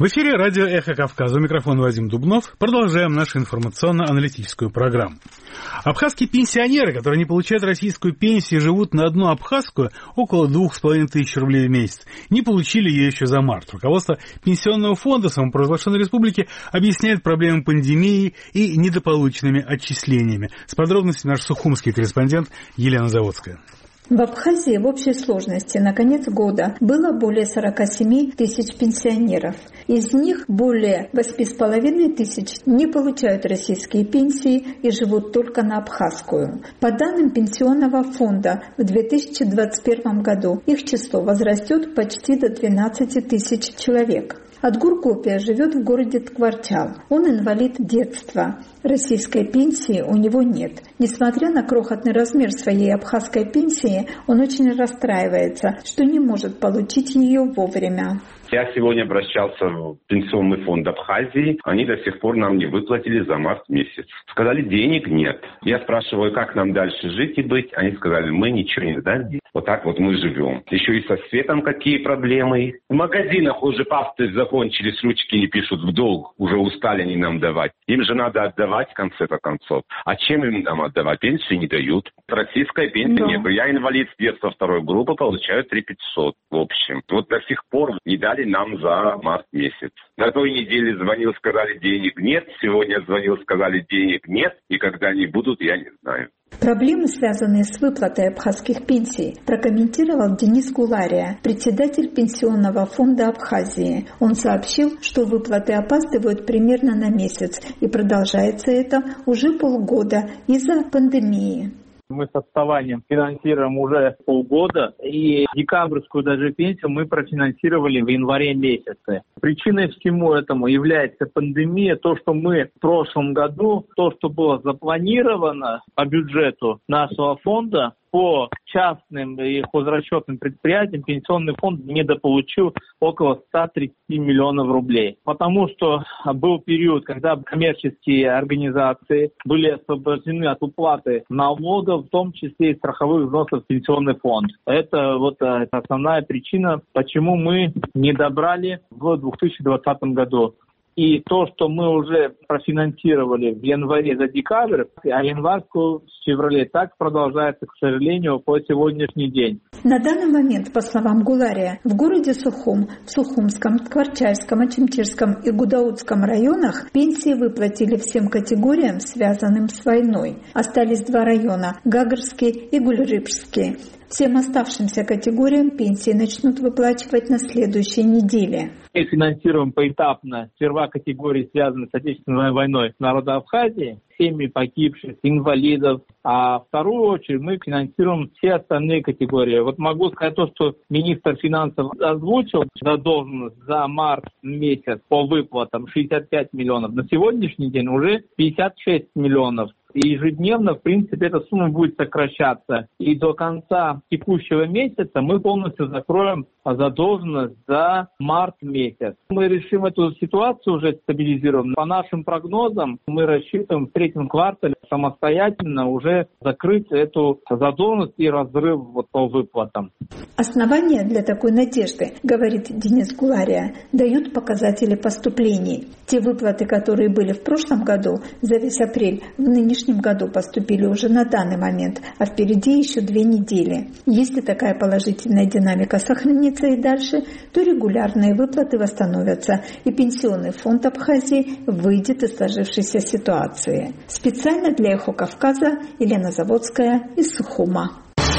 В эфире радио «Эхо Кавказа». У микрофона Вадим Дубнов. Продолжаем нашу информационно-аналитическую программу. Абхазские пенсионеры, которые не получают российскую пенсию, живут на одну абхазскую около двух с половиной тысяч рублей в месяц, не получили ее еще за март. Руководство Пенсионного фонда самопровозглашенной республики объясняет проблемы пандемии и недополученными отчислениями. С подробностями наш сухумский корреспондент Елена Заводская.
В Абхазии в общей сложности на конец года было более сорок семь тысяч пенсионеров. Из них более восемь с половиной тысяч не получают российские пенсии и живут только на абхазскую. По данным Пенсионного фонда, в две тысячи двадцать первом году их число возрастет почти до двенадцати тысяч человек. Отгур Копия живет в городе Ткварчал. Он инвалид детства. Российской пенсии у него нет. Несмотря на крохотный размер своей абхазской пенсии, он очень расстраивается, что не может получить ее вовремя.
Я сегодня обращался в Пенсионный фонд Абхазии. Они до сих пор нам не выплатили за март месяц. Сказали, денег нет. Я спрашиваю, как нам дальше жить и быть. Они сказали, мы ничего не дадим. Вот так вот мы живем. Еще и со светом какие проблемы. В магазинах уже пасты закончились, ручки не пишут в долг. Уже устали они нам давать. Им же надо отдавать в конце-то концов. А чем им нам отдавать? Пенсии не дают. Российская пенсия нет. Я инвалид с детства второй группы, получаю три тысячи пятьсот в общем. Вот до сих пор не дали нам за март месяц. На той неделе звонил, сказали, денег нет. Сегодня звонил, сказали, денег нет. И когда они будут, я не знаю.
Проблемы, связанные с выплатой абхазских пенсий, прокомментировал Денис Гулария, председатель Пенсионного фонда Абхазии. Он сообщил, что выплаты опаздывают примерно на месяц, и продолжается это уже полгода из-за пандемии.
Мы с отставанием финансируем уже полгода, и декабрьскую даже пенсию мы профинансировали в январе месяце. Причиной всему этому является пандемия, то, что мы в прошлом году, то, что было запланировано по бюджету нашего фонда, по частным и хозрасчетным предприятиям Пенсионный фонд недополучил около ста тридцати миллионов рублей. Потому что был период, когда коммерческие организации были освобождены от уплаты налогов, в том числе и страховых взносов в Пенсионный фонд. Это вот основная причина, почему мы не добрали в две тысячи двадцатом году. И то, что мы уже профинансировали в январе за декабрь, а январскую в феврале, так продолжается, к сожалению, по сегодняшний день.
На данный момент, по словам Гулария, в городе Сухум, в Сухумском, Ткварчальском, Ачимчирском и Гудаутском районах пенсии выплатили всем категориям, связанным с войной. Остались два района – Гагарский и Гульрыбский. Всем оставшимся категориям пенсии начнут выплачивать на следующей неделе.
Мы финансируем поэтапно сперва категории, связанные с Отечественной войной народа Абхазии, семьи погибших, инвалидов, а в вторую очередь мы финансируем все остальные категории. Вот могу сказать то, что министр финансов озвучил задолженность за март месяц по выплатам шестьдесят пять миллионов. На сегодняшний день уже пятьдесят шесть миллионов. И ежедневно, в принципе, эта сумма будет сокращаться. И до конца текущего месяца мы полностью закроем задолженность за март месяц. Мы решим эту ситуацию, уже стабилизируем. По нашим прогнозам мы рассчитываем в третьем квартале самостоятельно уже закрыть эту задолженность и разрыв вот по выплатам.
Основания для такой надежды, говорит Денис Гулария, дают показатели поступлений. Те выплаты, которые были в прошлом году, за весь апрель, в нынешнем году поступили уже на данный момент, а впереди еще две недели. Если такая положительная динамика сохранится и дальше, то регулярные выплаты восстановятся, и Пенсионный фонд Абхазии выйдет из сложившейся ситуации. Специально для «Эхо Кавказа» Елена Заводская из Сухума.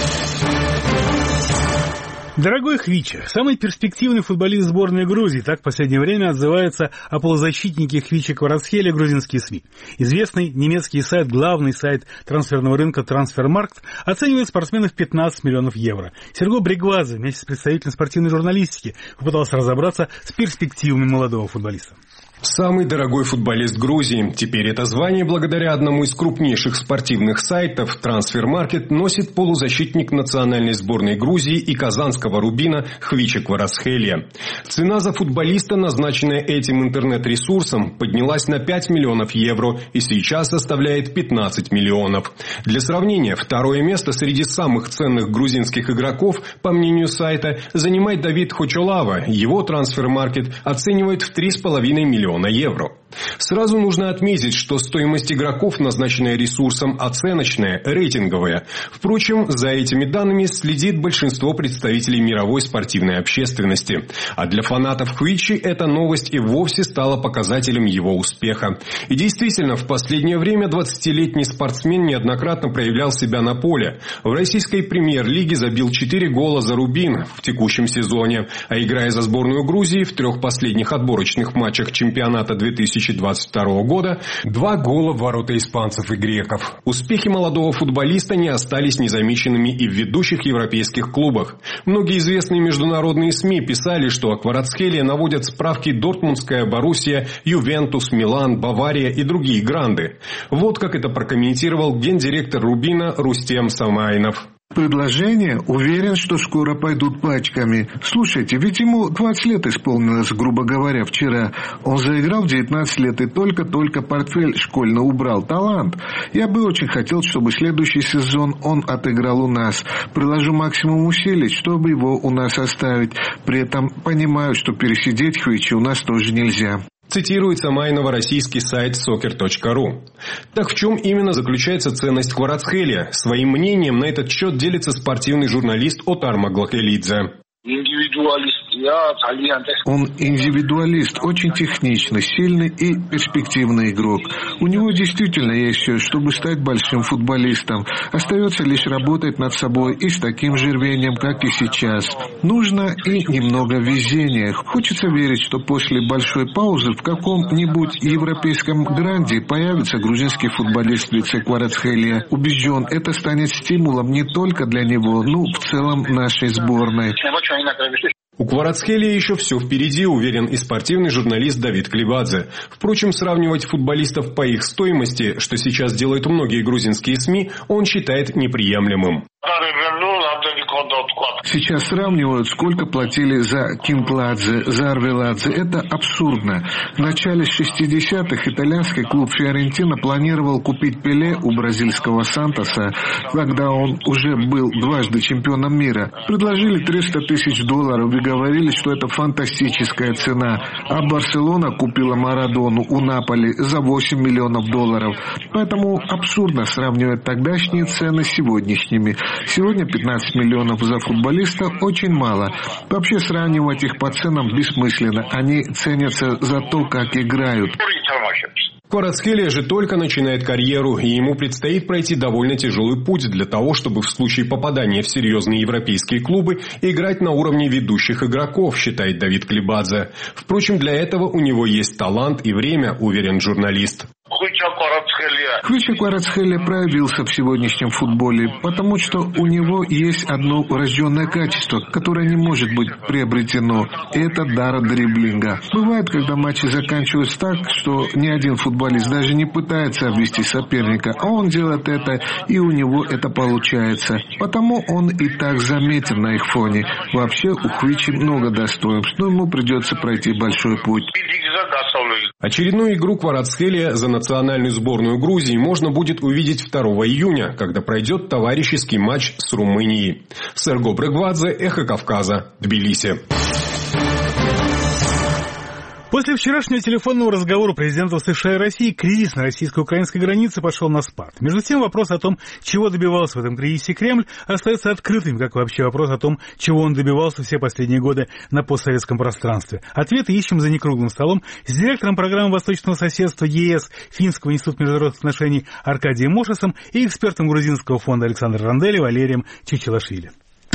Дорогой Хвича, самый перспективный футболист сборной Грузии, так в последнее время отзывается о полузащитнике Хвича Кварацхелия грузинские СМИ. Известный немецкий сайт, главный сайт трансферного рынка Трансфермаркт, оценивает спортсмена в пятнадцать миллионов евро. Серго Бригвадзе вместе с представителем спортивной журналистики попытался разобраться с перспективами молодого футболиста.
Самый дорогой футболист Грузии. Теперь это звание, благодаря одному из крупнейших спортивных сайтов, Трансфермаркет, носит полузащитник национальной сборной Грузии и казанского Рубина Хвича Кварацхелия. Цена за футболиста, назначенная этим интернет-ресурсом, поднялась на пять миллионов евро и сейчас составляет пятнадцать миллионов. Для сравнения, второе место среди самых ценных грузинских игроков, по мнению сайта, занимает Давид Хочолава. Его Трансфермаркет оценивает в три с половиной миллиона евро. Сразу нужно отметить, что стоимость игроков, назначенная ресурсом, оценочная, рейтинговая. Впрочем, за этими данными следит большинство представителей мировой спортивной общественности. А для фанатов Хвичи эта новость и вовсе стала показателем его успеха. И действительно, в последнее время двадцатилетний спортсмен неоднократно проявлял себя на поле. В российской премьер-лиге забил четыре гола за Рубин в текущем сезоне, а играя за сборную Грузии в трех последних отборочных матчах чемпионата две тысячи двадцать второго года два гола в ворота испанцев и греков. Успехи молодого футболиста не остались незамеченными и в ведущих европейских клубах. Многие известные международные СМИ писали, что о Кварацхелия наводят справки Дортмундская Боруссия, Ювентус, Милан, Бавария и другие гранды. Вот как это прокомментировал гендиректор Рубина Рустем Самайнов.
Предложения, уверен, что скоро пойдут пачками. Слушайте, ведь ему двадцать лет исполнилось, грубо говоря, вчера. Он заиграл в девятнадцать лет и только-только портфель школьно убрал. Талант. Я бы очень хотел, чтобы следующий сезон он отыграл у нас. Приложу максимум усилий, чтобы его у нас оставить. При этом понимаю, что пересидеть Хвичи у нас тоже нельзя.
Цитирует Самайнова российский сайт сокер точка ру. Так в чем именно заключается ценность Кварацхелия? Своим мнением на этот счет делится спортивный журналист Отар Маглахелидзе.
Он индивидуалист, очень техничный, сильный и перспективный игрок. У него действительно есть все, чтобы стать большим футболистом. Остается лишь работать над собой и с таким же рвением, как и сейчас. Нужно и немного везения. Хочется верить, что после большой паузы в каком-нибудь европейском гранде появится грузинский футболист в лице Кварацхелия. Убежден, это станет стимулом не только для него, но в целом нашей сборной.
У Кварацхелия еще все впереди, уверен и спортивный журналист Давид Клибадзе. Впрочем, сравнивать футболистов по их стоимости, что сейчас делают многие грузинские СМИ, он считает неприемлемым.
Сейчас сравнивают, сколько платили за Кинкладзе, за Арвеладзе. Это абсурдно. В начале шестидесятых итальянский клуб Фиорентина планировал купить Пеле у бразильского Сантоса, когда он уже был дважды чемпионом мира. Предложили триста тысяч долларов и говорили, что это фантастическая цена. А Барселона купила Марадону у Наполи за восемь миллионов долларов. Поэтому абсурдно сравнивать тогдашние цены с сегодняшними. Сегодня пятнадцать миллионов за футболиста очень мало. Вообще сравнивать их по ценам бессмысленно. Они ценятся за то, как играют.
Кварацхелия же только начинает карьеру, и ему предстоит пройти довольно тяжелый путь для того, чтобы в случае попадания в серьезные европейские клубы играть на уровне ведущих игроков, считает Давид Клибадзе. Впрочем, для этого у него есть талант и время, уверен журналист.
Хвича Кварацхелия проявился в сегодняшнем футболе, потому что у него есть одно врожденное качество, которое не может быть приобретено. Это дар дриблинга. Бывает, когда матчи заканчиваются так, что ни один футболист даже не пытается обвести соперника, а он делает это, и у него это получается. Потому он и так заметен на их фоне. Вообще у Хвичи много достоинств, но ему придется пройти большой путь.
Очередную игру Кварацхелия за национальную сборную Грузии можно будет увидеть второго июня, когда пройдет товарищеский матч с Румынией. Серго Брегвадзе, Эхо Кавказа, Тбилиси.
После вчерашнего телефонного разговора президентов США и России кризис на российско-украинской границе пошел на спад. Между тем, вопрос о том, чего добивался в этом кризисе Кремль, остается открытым, как вообще вопрос о том, чего он добивался все последние годы на постсоветском пространстве. Ответы ищем за некруглым столом с директором программы Восточного соседства ЕС Финского института международных отношений Аркадием Мошесом и экспертом грузинского фонда Александра Рандели Валерием Чичилашвили.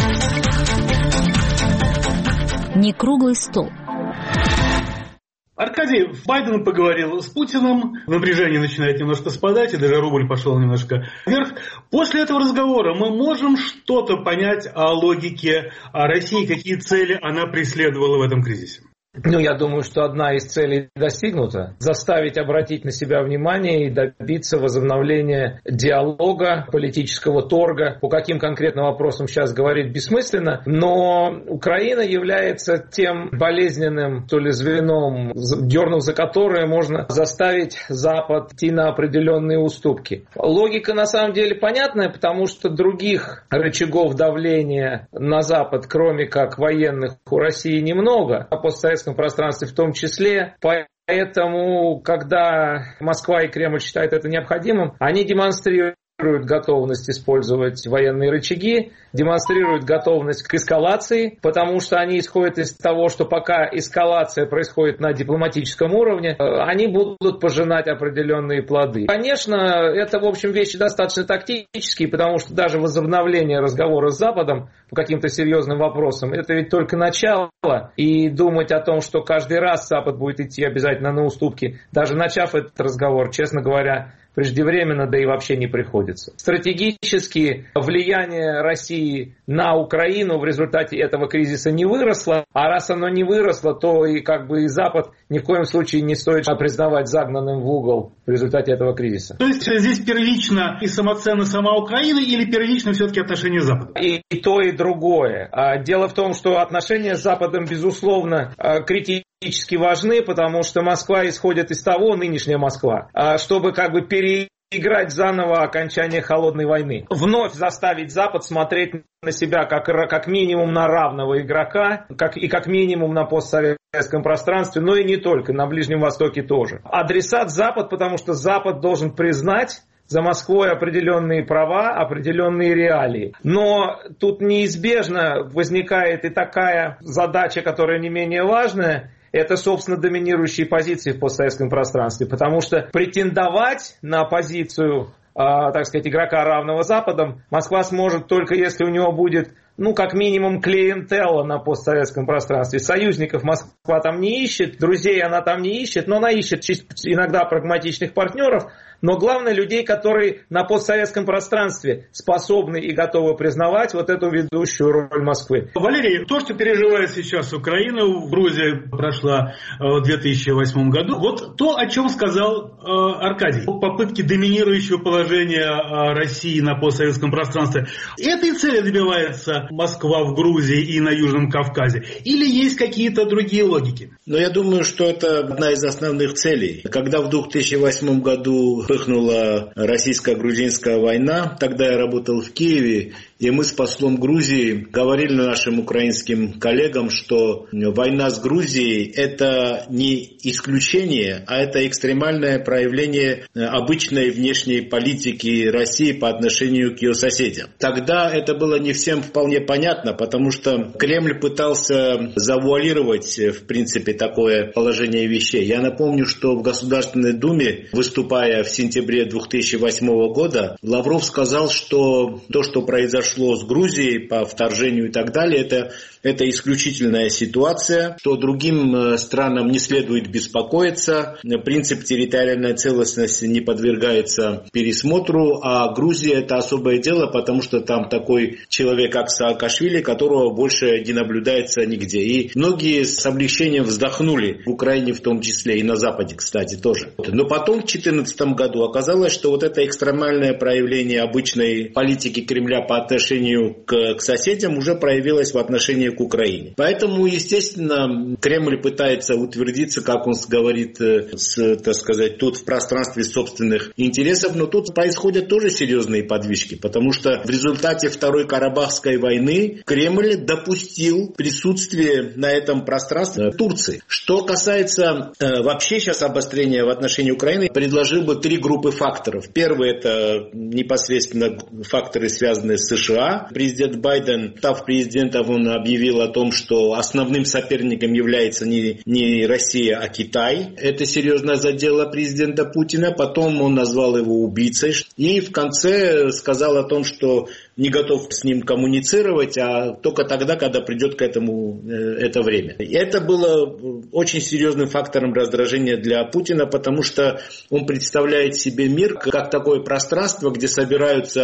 Некруглый стол.
Аркадий, Байден поговорил с Путиным, напряжение начинает немножко спадать, и даже рубль пошел немножко вверх. После этого разговора мы можем что-то понять о логике России, какие цели она преследовала в этом кризисе?
Ну, я думаю, что одна из целей достигнута. Заставить обратить на себя внимание и добиться возобновления диалога, политического торга. По каким конкретным вопросам сейчас говорить бессмысленно, но Украина является тем болезненным, то ли звеном, дернув за которое можно заставить Запад идти на определенные уступки. Логика на самом деле понятная, потому что других рычагов давления на Запад, кроме как военных, у России немного, а постсоветском пространстве в том числе. Поэтому, когда Москва и Кремль считают это необходимым, они демонстрируют готовность использовать военные рычаги, демонстрируют готовность к эскалации, потому что они исходят из того, что пока эскалация происходит на дипломатическом уровне, они будут пожинать определенные плоды. Конечно, это, в общем, вещи достаточно тактические, потому что даже возобновление разговора с Западом по каким-то серьезным вопросам, это ведь только начало, и думать о том, что каждый раз Запад будет идти обязательно на уступки, даже начав этот разговор, честно говоря, преждевременно, да и вообще не приходится. Стратегически влияние России на Украину в результате этого кризиса не выросло, а раз оно не выросло, то и как бы и Запад ни в коем случае не стоит признавать загнанным в угол в результате этого кризиса.
То есть здесь первично и самоценна сама Украина или первично все-таки отношения с Западом?
И, и то, и другое. Дело в том, что отношения с Западом, безусловно, критически важны, потому что Москва исходит из того, нынешняя Москва, чтобы как бы переиграть заново окончание холодной войны. Вновь заставить Запад смотреть на себя как, как минимум на равного игрока, как, и как минимум на постсоветском пространстве, но и не только, на Ближнем Востоке тоже. Адресат Запад, потому что Запад должен признать за Москвой определенные права, определенные реалии. Но тут неизбежно возникает и такая задача, которая не менее важная, это, собственно, доминирующие позиции в постсоветском пространстве, потому что претендовать на позицию, э, так сказать, игрока равного Западом Москва сможет только если у него будет, ну, как минимум, клиентела на постсоветском пространстве. Союзников Москва там не ищет, друзей она там не ищет, но она ищет иногда прагматичных партнеров, но главное людей, которые на постсоветском пространстве способны и готовы признавать вот эту ведущую роль Москвы.
Валерий, то, что переживает сейчас Украина, Грузия прошла в две тысячи восьмом году, вот то, о чем сказал э, Аркадий, попытки доминирующего положения э, России на постсоветском пространстве. Этой цели добивается Москва в Грузии и на Южном Кавказе? Или есть какие-то другие логики?
Но я думаю, что это одна из основных целей. Когда в две тысячи восьмом году вспыхнула российско-грузинская война, тогда я работал в Киеве, и мы с послом Грузии говорили нашим украинским коллегам, что война с Грузией – это не исключение, а это экстремальное проявление обычной внешней политики России по отношению к ее соседям. Тогда это было не всем вполне понятно, потому что Кремль пытался завуалировать, в принципе, такое положение вещей. Я напомню, что в Государственной Думе, выступая в сентябре две тысячи восьмого года, Лавров сказал, что то, что произошло с Грузией по вторжению и так далее, это, это исключительная ситуация, что другим странам не следует беспокоиться, принцип территориальной целостности не подвергается пересмотру, а Грузия это особое дело, потому что там такой человек, как Саакашвили, которого больше не наблюдается нигде. И многие с облегчением вздохнули, в Украине в том числе, и на Западе, кстати, тоже. Но потом в две тысячи четырнадцатом году оказалось, что вот это экстремальное проявление обычной политики Кремля по отношению к, к соседям уже проявилось в отношении к Украине. Поэтому, естественно, Кремль пытается утвердиться, как он говорит, с, так сказать, тут в пространстве собственных интересов, но тут происходят тоже серьезные подвижки, потому что в результате Второй Карабахской войны Кремль допустил присутствие на этом пространстве Турции. Что касается э, вообще сейчас обострения в отношении Украины, предложил бы три группы факторов. Первый – это непосредственно факторы, связанные с США. Президент Байден, став президентом, он объявил о том, что основным соперником является не, не Россия, а Китай. Это серьезно задело президента Путина. Потом он назвал его убийцей. И в конце сказал о том, что не готов с ним коммуницировать, а только тогда, когда придет к этому э, это время. И это было очень серьезным фактором раздражения для Путина, потому что он представляет себе мир как такое пространство, где собираются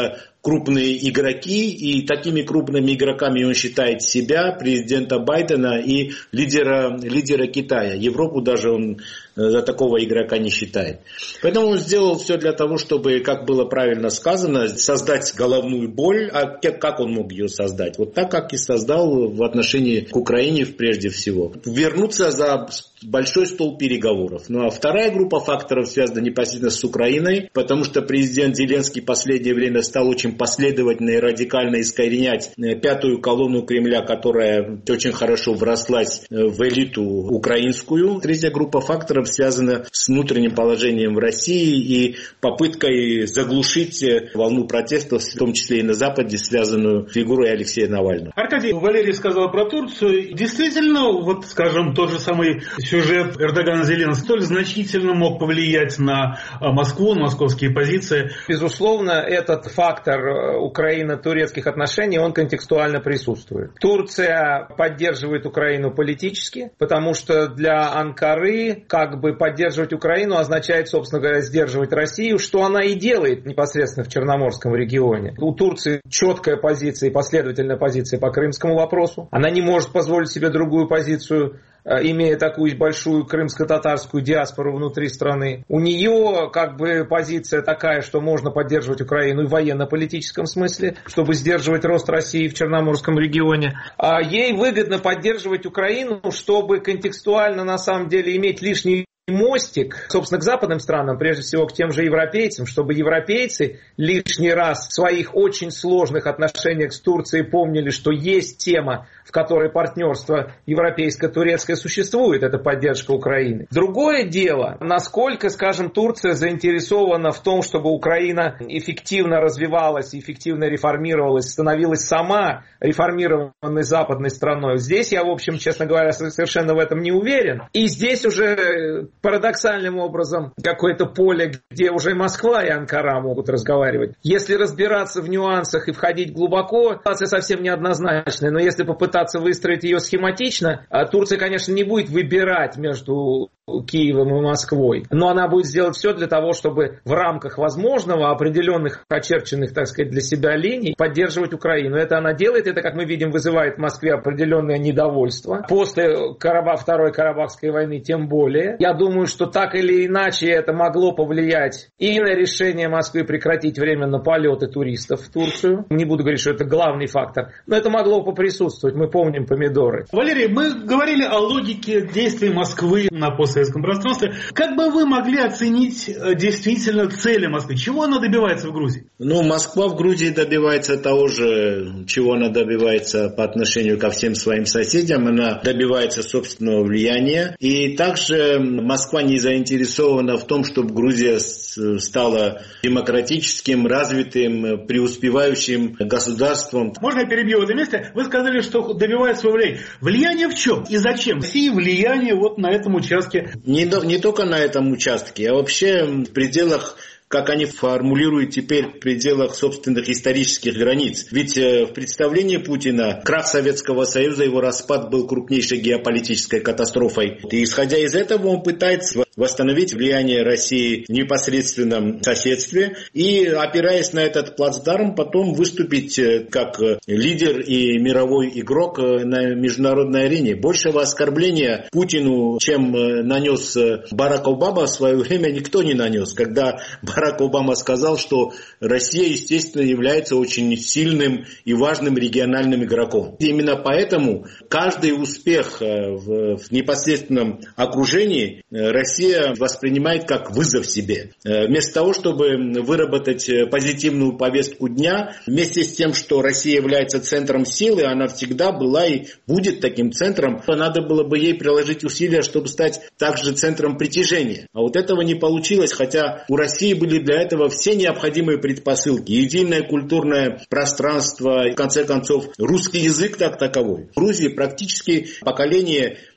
крупные игроки, и такими крупными игроками он считает себя, президента Байдена и лидера, лидера Китая. Европу даже он за такого игрока не считает. Поэтому он сделал все для того, чтобы, как было правильно сказано, создать головную боль. А как он мог ее создать? Вот так, как и создал в отношении к Украине прежде всего. Вернуться за большой стол переговоров. Ну а вторая группа факторов связана непосредственно с Украиной, потому что президент Зеленский в последнее время стал очень последовательно и радикально искоренять пятую колонну Кремля, которая очень хорошо врослась в элиту украинскую. Третья группа факторов связана с внутренним положением в России и попыткой заглушить волну протестов, в том числе и на Западе, связанную с фигурой Алексея Навального.
Аркадий, Валерий сказал про Турцию. Действительно, вот, скажем, тот же самый сюжет Эрдогана-Зеленского столь значительно мог повлиять на Москву, на московские позиции?
Безусловно, этот фактор Украино-турецких отношений, он контекстуально присутствует. Турция поддерживает Украину политически, потому что для Анкары как бы поддерживать Украину означает, собственно говоря, сдерживать Россию, что она и делает непосредственно в Черноморском регионе. У Турции четкая позиция и последовательная позиция по крымскому вопросу. Она не может позволить себе другую позицию, имея такую большую крымско-татарскую диаспору внутри страны. У нее как бы позиция такая, что можно поддерживать Украину и в военно-политическом смысле, чтобы сдерживать рост России в Черноморском регионе. А ей выгодно поддерживать Украину, чтобы контекстуально на самом деле иметь лишний мостик, собственно, к западным странам, прежде всего к тем же европейцам, чтобы европейцы лишний раз в своих очень сложных отношениях с Турцией помнили, что есть тема, в которой партнерство европейско-турецкое существует, это поддержка Украины. Другое дело, насколько, скажем, Турция заинтересована в том, чтобы Украина эффективно развивалась, эффективно реформировалась, становилась сама реформированной западной страной. Здесь я, в общем, честно говоря, совершенно в этом не уверен. И здесь уже парадоксальным образом какое-то поле, где уже Москва и Анкара могут разговаривать. Если разбираться в нюансах и входить глубоко, ситуация совсем неоднозначная. Но если попытаться выстроить ее схематично, Турция, конечно, не будет выбирать между Киевом и Москвой. Но она будет сделать все для того, чтобы в рамках возможного, определенных, очерченных, так сказать, для себя линий, поддерживать Украину. Это она делает, это, как мы видим, вызывает в Москве определенное недовольство. После Караба, Второй Карабахской войны тем более. Я думаю, что так или иначе это могло повлиять и на решение Москвы прекратить временно полеты туристов в Турцию. Не буду говорить, что это главный фактор, но это могло поприсутствовать. Мы помним помидоры.
Валерий, мы говорили о логике действий Москвы на постсоветском пространстве. Как бы вы могли оценить действительно цели Москвы? Чего она добивается в Грузии?
Ну, Москва в Грузии добивается того же, чего она добивается по отношению ко всем своим соседям. Она добивается собственного влияния. И также Москва не заинтересована в том, чтобы Грузия стала демократическим, развитым, преуспевающим государством.
Можно я перебью в этом месте? Вы сказали, что добивается своего влияния. Влияние в чем и зачем? России влияние вот на этом участке.
Не, не только на этом участке, а вообще в пределах, как они формулируют теперь, в пределах собственных исторических границ. Ведь в представлении Путина крах Советского Союза, его распад был крупнейшей геополитической катастрофой. И исходя из этого он пытается восстановить влияние России в непосредственном соседстве и, опираясь на этот плацдарм, потом выступить как лидер и мировой игрок на международной арене. Большего оскорбления Путину, чем нанес Барак Обама в свое время, никто не нанес, когда Барак Обама сказал, что Россия, естественно, является очень сильным и важным региональным игроком. Именно поэтому каждый успех в непосредственном окружении Россия воспринимает как вызов себе. Вместо того, чтобы выработать позитивную повестку дня, вместе с тем, что Россия является центром силы, она всегда была и будет таким центром, надо было бы ей приложить усилия, чтобы стать также центром притяжения. А вот этого не получилось, хотя у России были для этого все необходимые предпосылки. Единое культурное пространство, в конце концов, русский язык так таковой. В Грузии практически поколение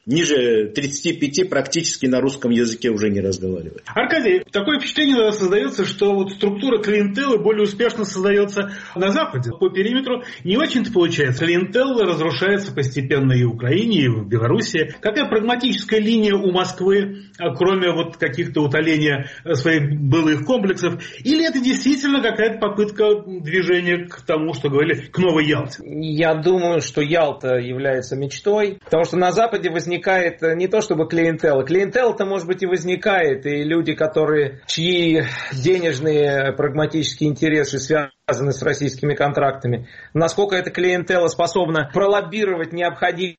ниже тридцати пяти практически на русском языке уже не разговаривают.
Аркадий, такое впечатление создается, что вот структура клиентелы более успешно создается на Западе. По периметру не очень-то получается. Клиентела разрушается постепенно и в Украине, и в Беларуси. Какая прагматическая линия у Москвы, кроме вот каких-то утоления своих былых комплексов? Или это действительно какая-то попытка движения к тому, что говорили, к новой Ялте?
Я думаю, что Ялта является мечтой, потому что на Западе возникает не то чтобы клиентела. Клиентела-то, может быть, и возникает, и люди, которые, чьи денежные прагматические интересы связаны с российскими контрактами, насколько эта клиентела способна пролоббировать необходимость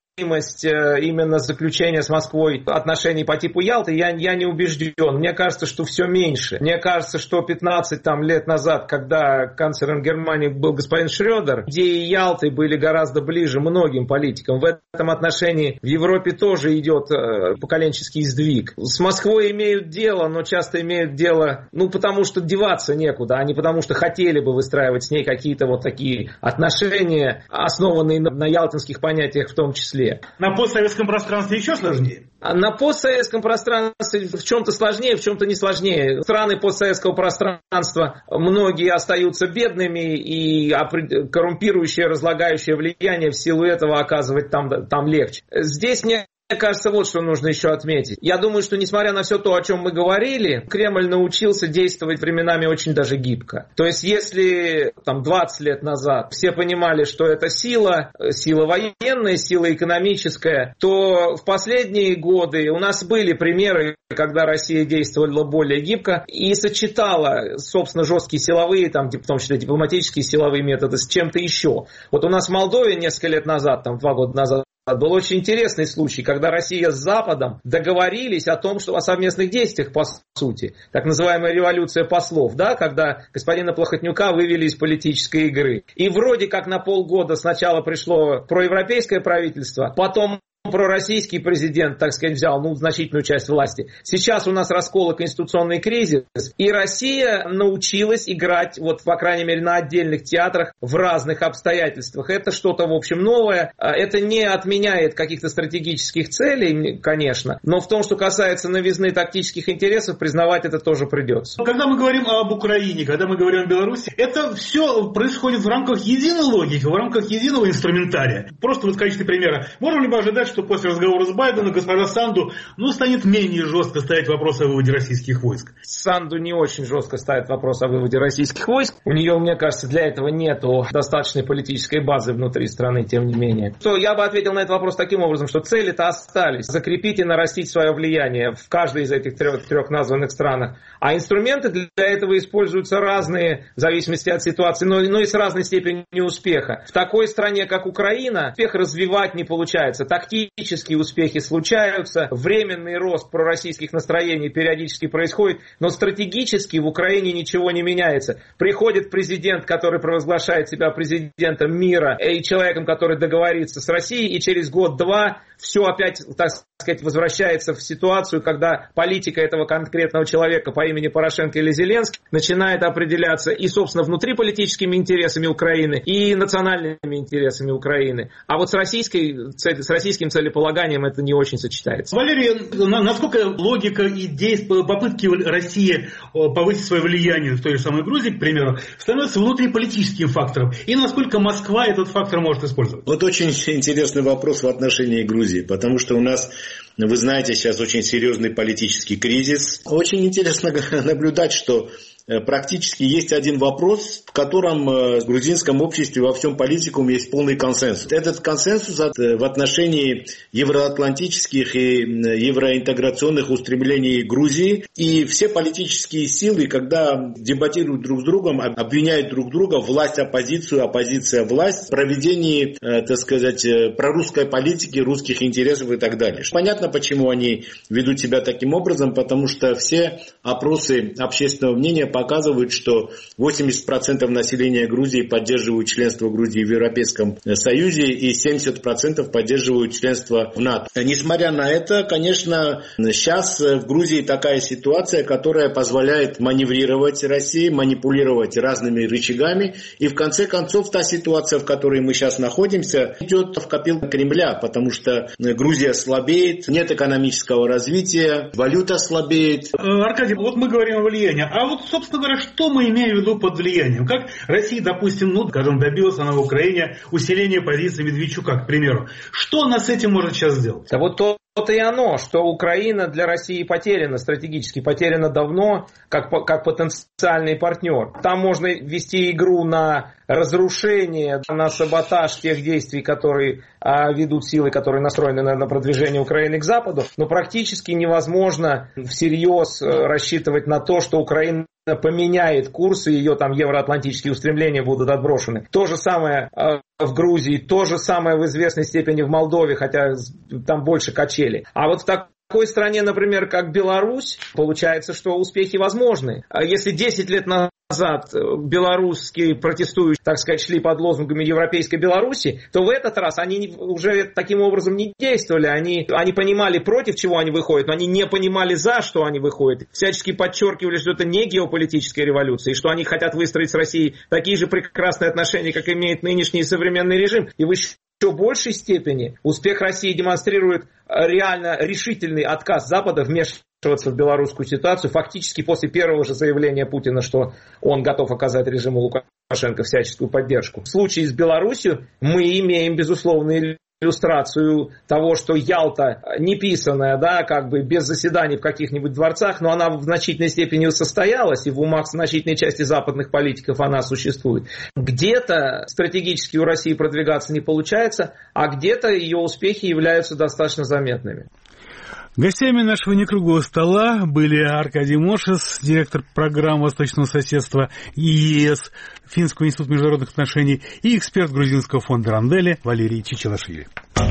именно заключения с Москвой отношений по типу Ялты, я, я не убежден. Мне кажется, что все меньше. Мне кажется, что пятнадцать там, лет назад, когда канцлером Германии был господин Шрёдер, идеи Ялты были гораздо ближе многим политикам. В этом отношении в Европе тоже идет поколенческий сдвиг. С Москвой имеют дело, но часто имеют дело, ну, потому что деваться некуда, а не потому что хотели бы выстраивать с ней какие-то вот такие отношения, основанные на, на ялтинских понятиях в том числе.
На постсоветском пространстве еще сложнее?
На постсоветском пространстве в чем-то сложнее, в чем-то не сложнее. Страны постсоветского пространства, многие остаются бедными, и коррумпирующее, разлагающее влияние в силу этого оказывать там, там легче. Здесь мне Мне кажется, вот что нужно еще отметить. Я думаю, что несмотря на все то, о чем мы говорили, Кремль научился действовать временами очень даже гибко. То есть, если там двадцать лет назад все понимали, что это сила, сила военная, сила экономическая, то в последние годы у нас были примеры, когда Россия действовала более гибко и сочетала, собственно, жесткие силовые, там, в том числе дипломатические силовые методы, с чем-то еще. Вот у нас в Молдове несколько лет назад, там, два года назад, был очень интересный случай, когда Россия с Западом договорились о том, что о совместных действиях, по сути, так называемая революция послов, да, когда господина Плохотнюка вывели из политической игры. И вроде как на полгода сначала пришло проевропейское правительство, потом пророссийский президент, так сказать, взял ну, значительную часть власти. Сейчас у нас раскол и конституционный кризис, и Россия научилась играть, вот, по крайней мере, на отдельных театрах в разных обстоятельствах. Это что-то, в общем, новое. Это не отменяет каких-то стратегических целей, конечно, но в том, что касается новизны тактических интересов, признавать это тоже придется.
Когда мы говорим об Украине, когда мы говорим о Беларуси, это все происходит в рамках единой логики, в рамках единого инструментария. Просто вот в качестве примера. Можем ли мы ожидать, что после разговора с Байденом госпожа Санду ну, станет менее жестко ставить вопрос о выводе российских войск?
Санду не очень жестко ставит вопрос о выводе российских войск. У нее, мне кажется, для этого нету достаточной политической базы внутри страны, тем не менее. То я бы ответил на этот вопрос таким образом, что цели-то остались. Закрепить и нарастить свое влияние в каждой из этих трех, трех названных странах. А инструменты для этого используются разные, в зависимости от ситуации, но, но и с разной степенью успеха. В такой стране, как Украина, успех развивать не получается. Тактические успехи случаются, временный рост пророссийских настроений периодически происходит, но стратегически в Украине ничего не меняется. Приходит президент, который провозглашает себя президентом мира и человеком, который договорится с Россией, и через год-два все опять, так сказать, возвращается в ситуацию, когда политика этого конкретного человека по имени Порошенко или Зеленский начинает определяться и, собственно, внутриполитическими интересами Украины, и национальными интересами Украины. А вот с, российской, с российским целеполаганием это не очень сочетается.
Валерий, насколько логика и действия, попытки России повысить свое влияние в той же самой Грузии, к примеру, становятся внутриполитическим фактором? И насколько Москва этот фактор может использовать?
Вот очень интересный вопрос в отношении Грузии, потому что у нас, вы знаете, сейчас очень серьезный политический кризис. Очень интересно наблюдать, что практически есть один вопрос, в котором в грузинском обществе во всем политикуме есть полный консенсус. Этот консенсус в отношении евроатлантических и евроинтеграционных устремлений Грузии. И все политические силы, когда дебатируют друг с другом, обвиняют друг друга, власть, оппозицию, оппозиция, власть, в проведении, так сказать, прорусской политики, русских интересов и так далее. Понятно, почему они ведут себя таким образом, потому что все опросы общественного мнения показывают, что восемьдесят процентов населения Грузии поддерживают членство Грузии в Европейском Союзе и семьдесят процентов поддерживают членство в НАТО. Несмотря на это, конечно, сейчас в Грузии такая ситуация, которая позволяет маневрировать России, манипулировать разными рычагами. И в конце концов, та ситуация, в которой мы сейчас находимся, идет в копилку Кремля, потому что Грузия слабеет, нет экономического развития, валюта слабеет.
Аркадий, вот мы говорим о влиянии. А вот, собственно говоря, что мы имеем в виду под влиянием? Как Россия, допустим, ну, скажем, добилась она в Украине усиления позиции Медведчука, к примеру. Что она с этим может сейчас сделать?
Да вот то, то-то и оно, что Украина для России потеряна, стратегически потеряна давно, как, как потенциальный партнер. Там можно вести игру на разрушение, на саботаж тех действий, которые а, ведут силы, которые настроены на, на продвижение Украины к Западу, но практически невозможно всерьез рассчитывать на то, что Украина поменяет курс, и ее там евроатлантические устремления будут отброшены. То же самое э, в Грузии, то же самое в известной степени в Молдове, хотя там больше качели. А вот в такой стране, например, как Беларусь, получается, что успехи возможны. Если десять лет назад белорусские протестующие, так сказать, шли под лозунгами европейской Беларуси, то в этот раз они уже таким образом не действовали. Они, они понимали, против чего они выходят, но они не понимали, за что они выходят. Всячески подчеркивали, что это не геополитическая революция, и что они хотят выстроить с Россией такие же прекрасные отношения, как имеет нынешний современный режим. И в еще большей степени успех России демонстрирует реально решительный отказ Запада вмешиваться в белорусскую ситуацию, фактически после первого же заявления Путина, что он готов оказать режиму Лукашенко всяческую поддержку. В случае с Беларусью мы имеем безусловные иллюстрацию того, что Ялта неписанная, да, как бы без заседаний в каких-нибудь дворцах, но она в значительной степени состоялась, и в умах значительной части западных политиков она существует. Где-то стратегически у России продвигаться не получается, а где-то ее успехи являются достаточно заметными.
Гостями нашего некруглого стола были Аркадий Мошес, директор программы Восточного соседства ЕС Финского института международных отношений, и эксперт грузинского фонда Рандели Валерий Чичилашвили.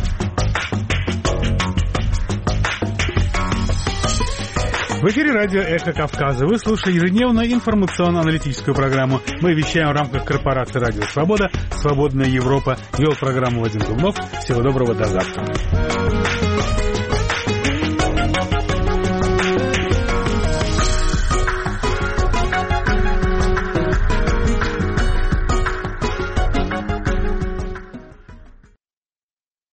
В эфире радио «Эхо Кавказа». Вы слушали ежедневную информационно-аналитическую программу. Мы вещаем в рамках корпорации «Радио Свобода». «Свободная Европа». Вел программу Вадим Дубнов. Всего доброго, до завтра.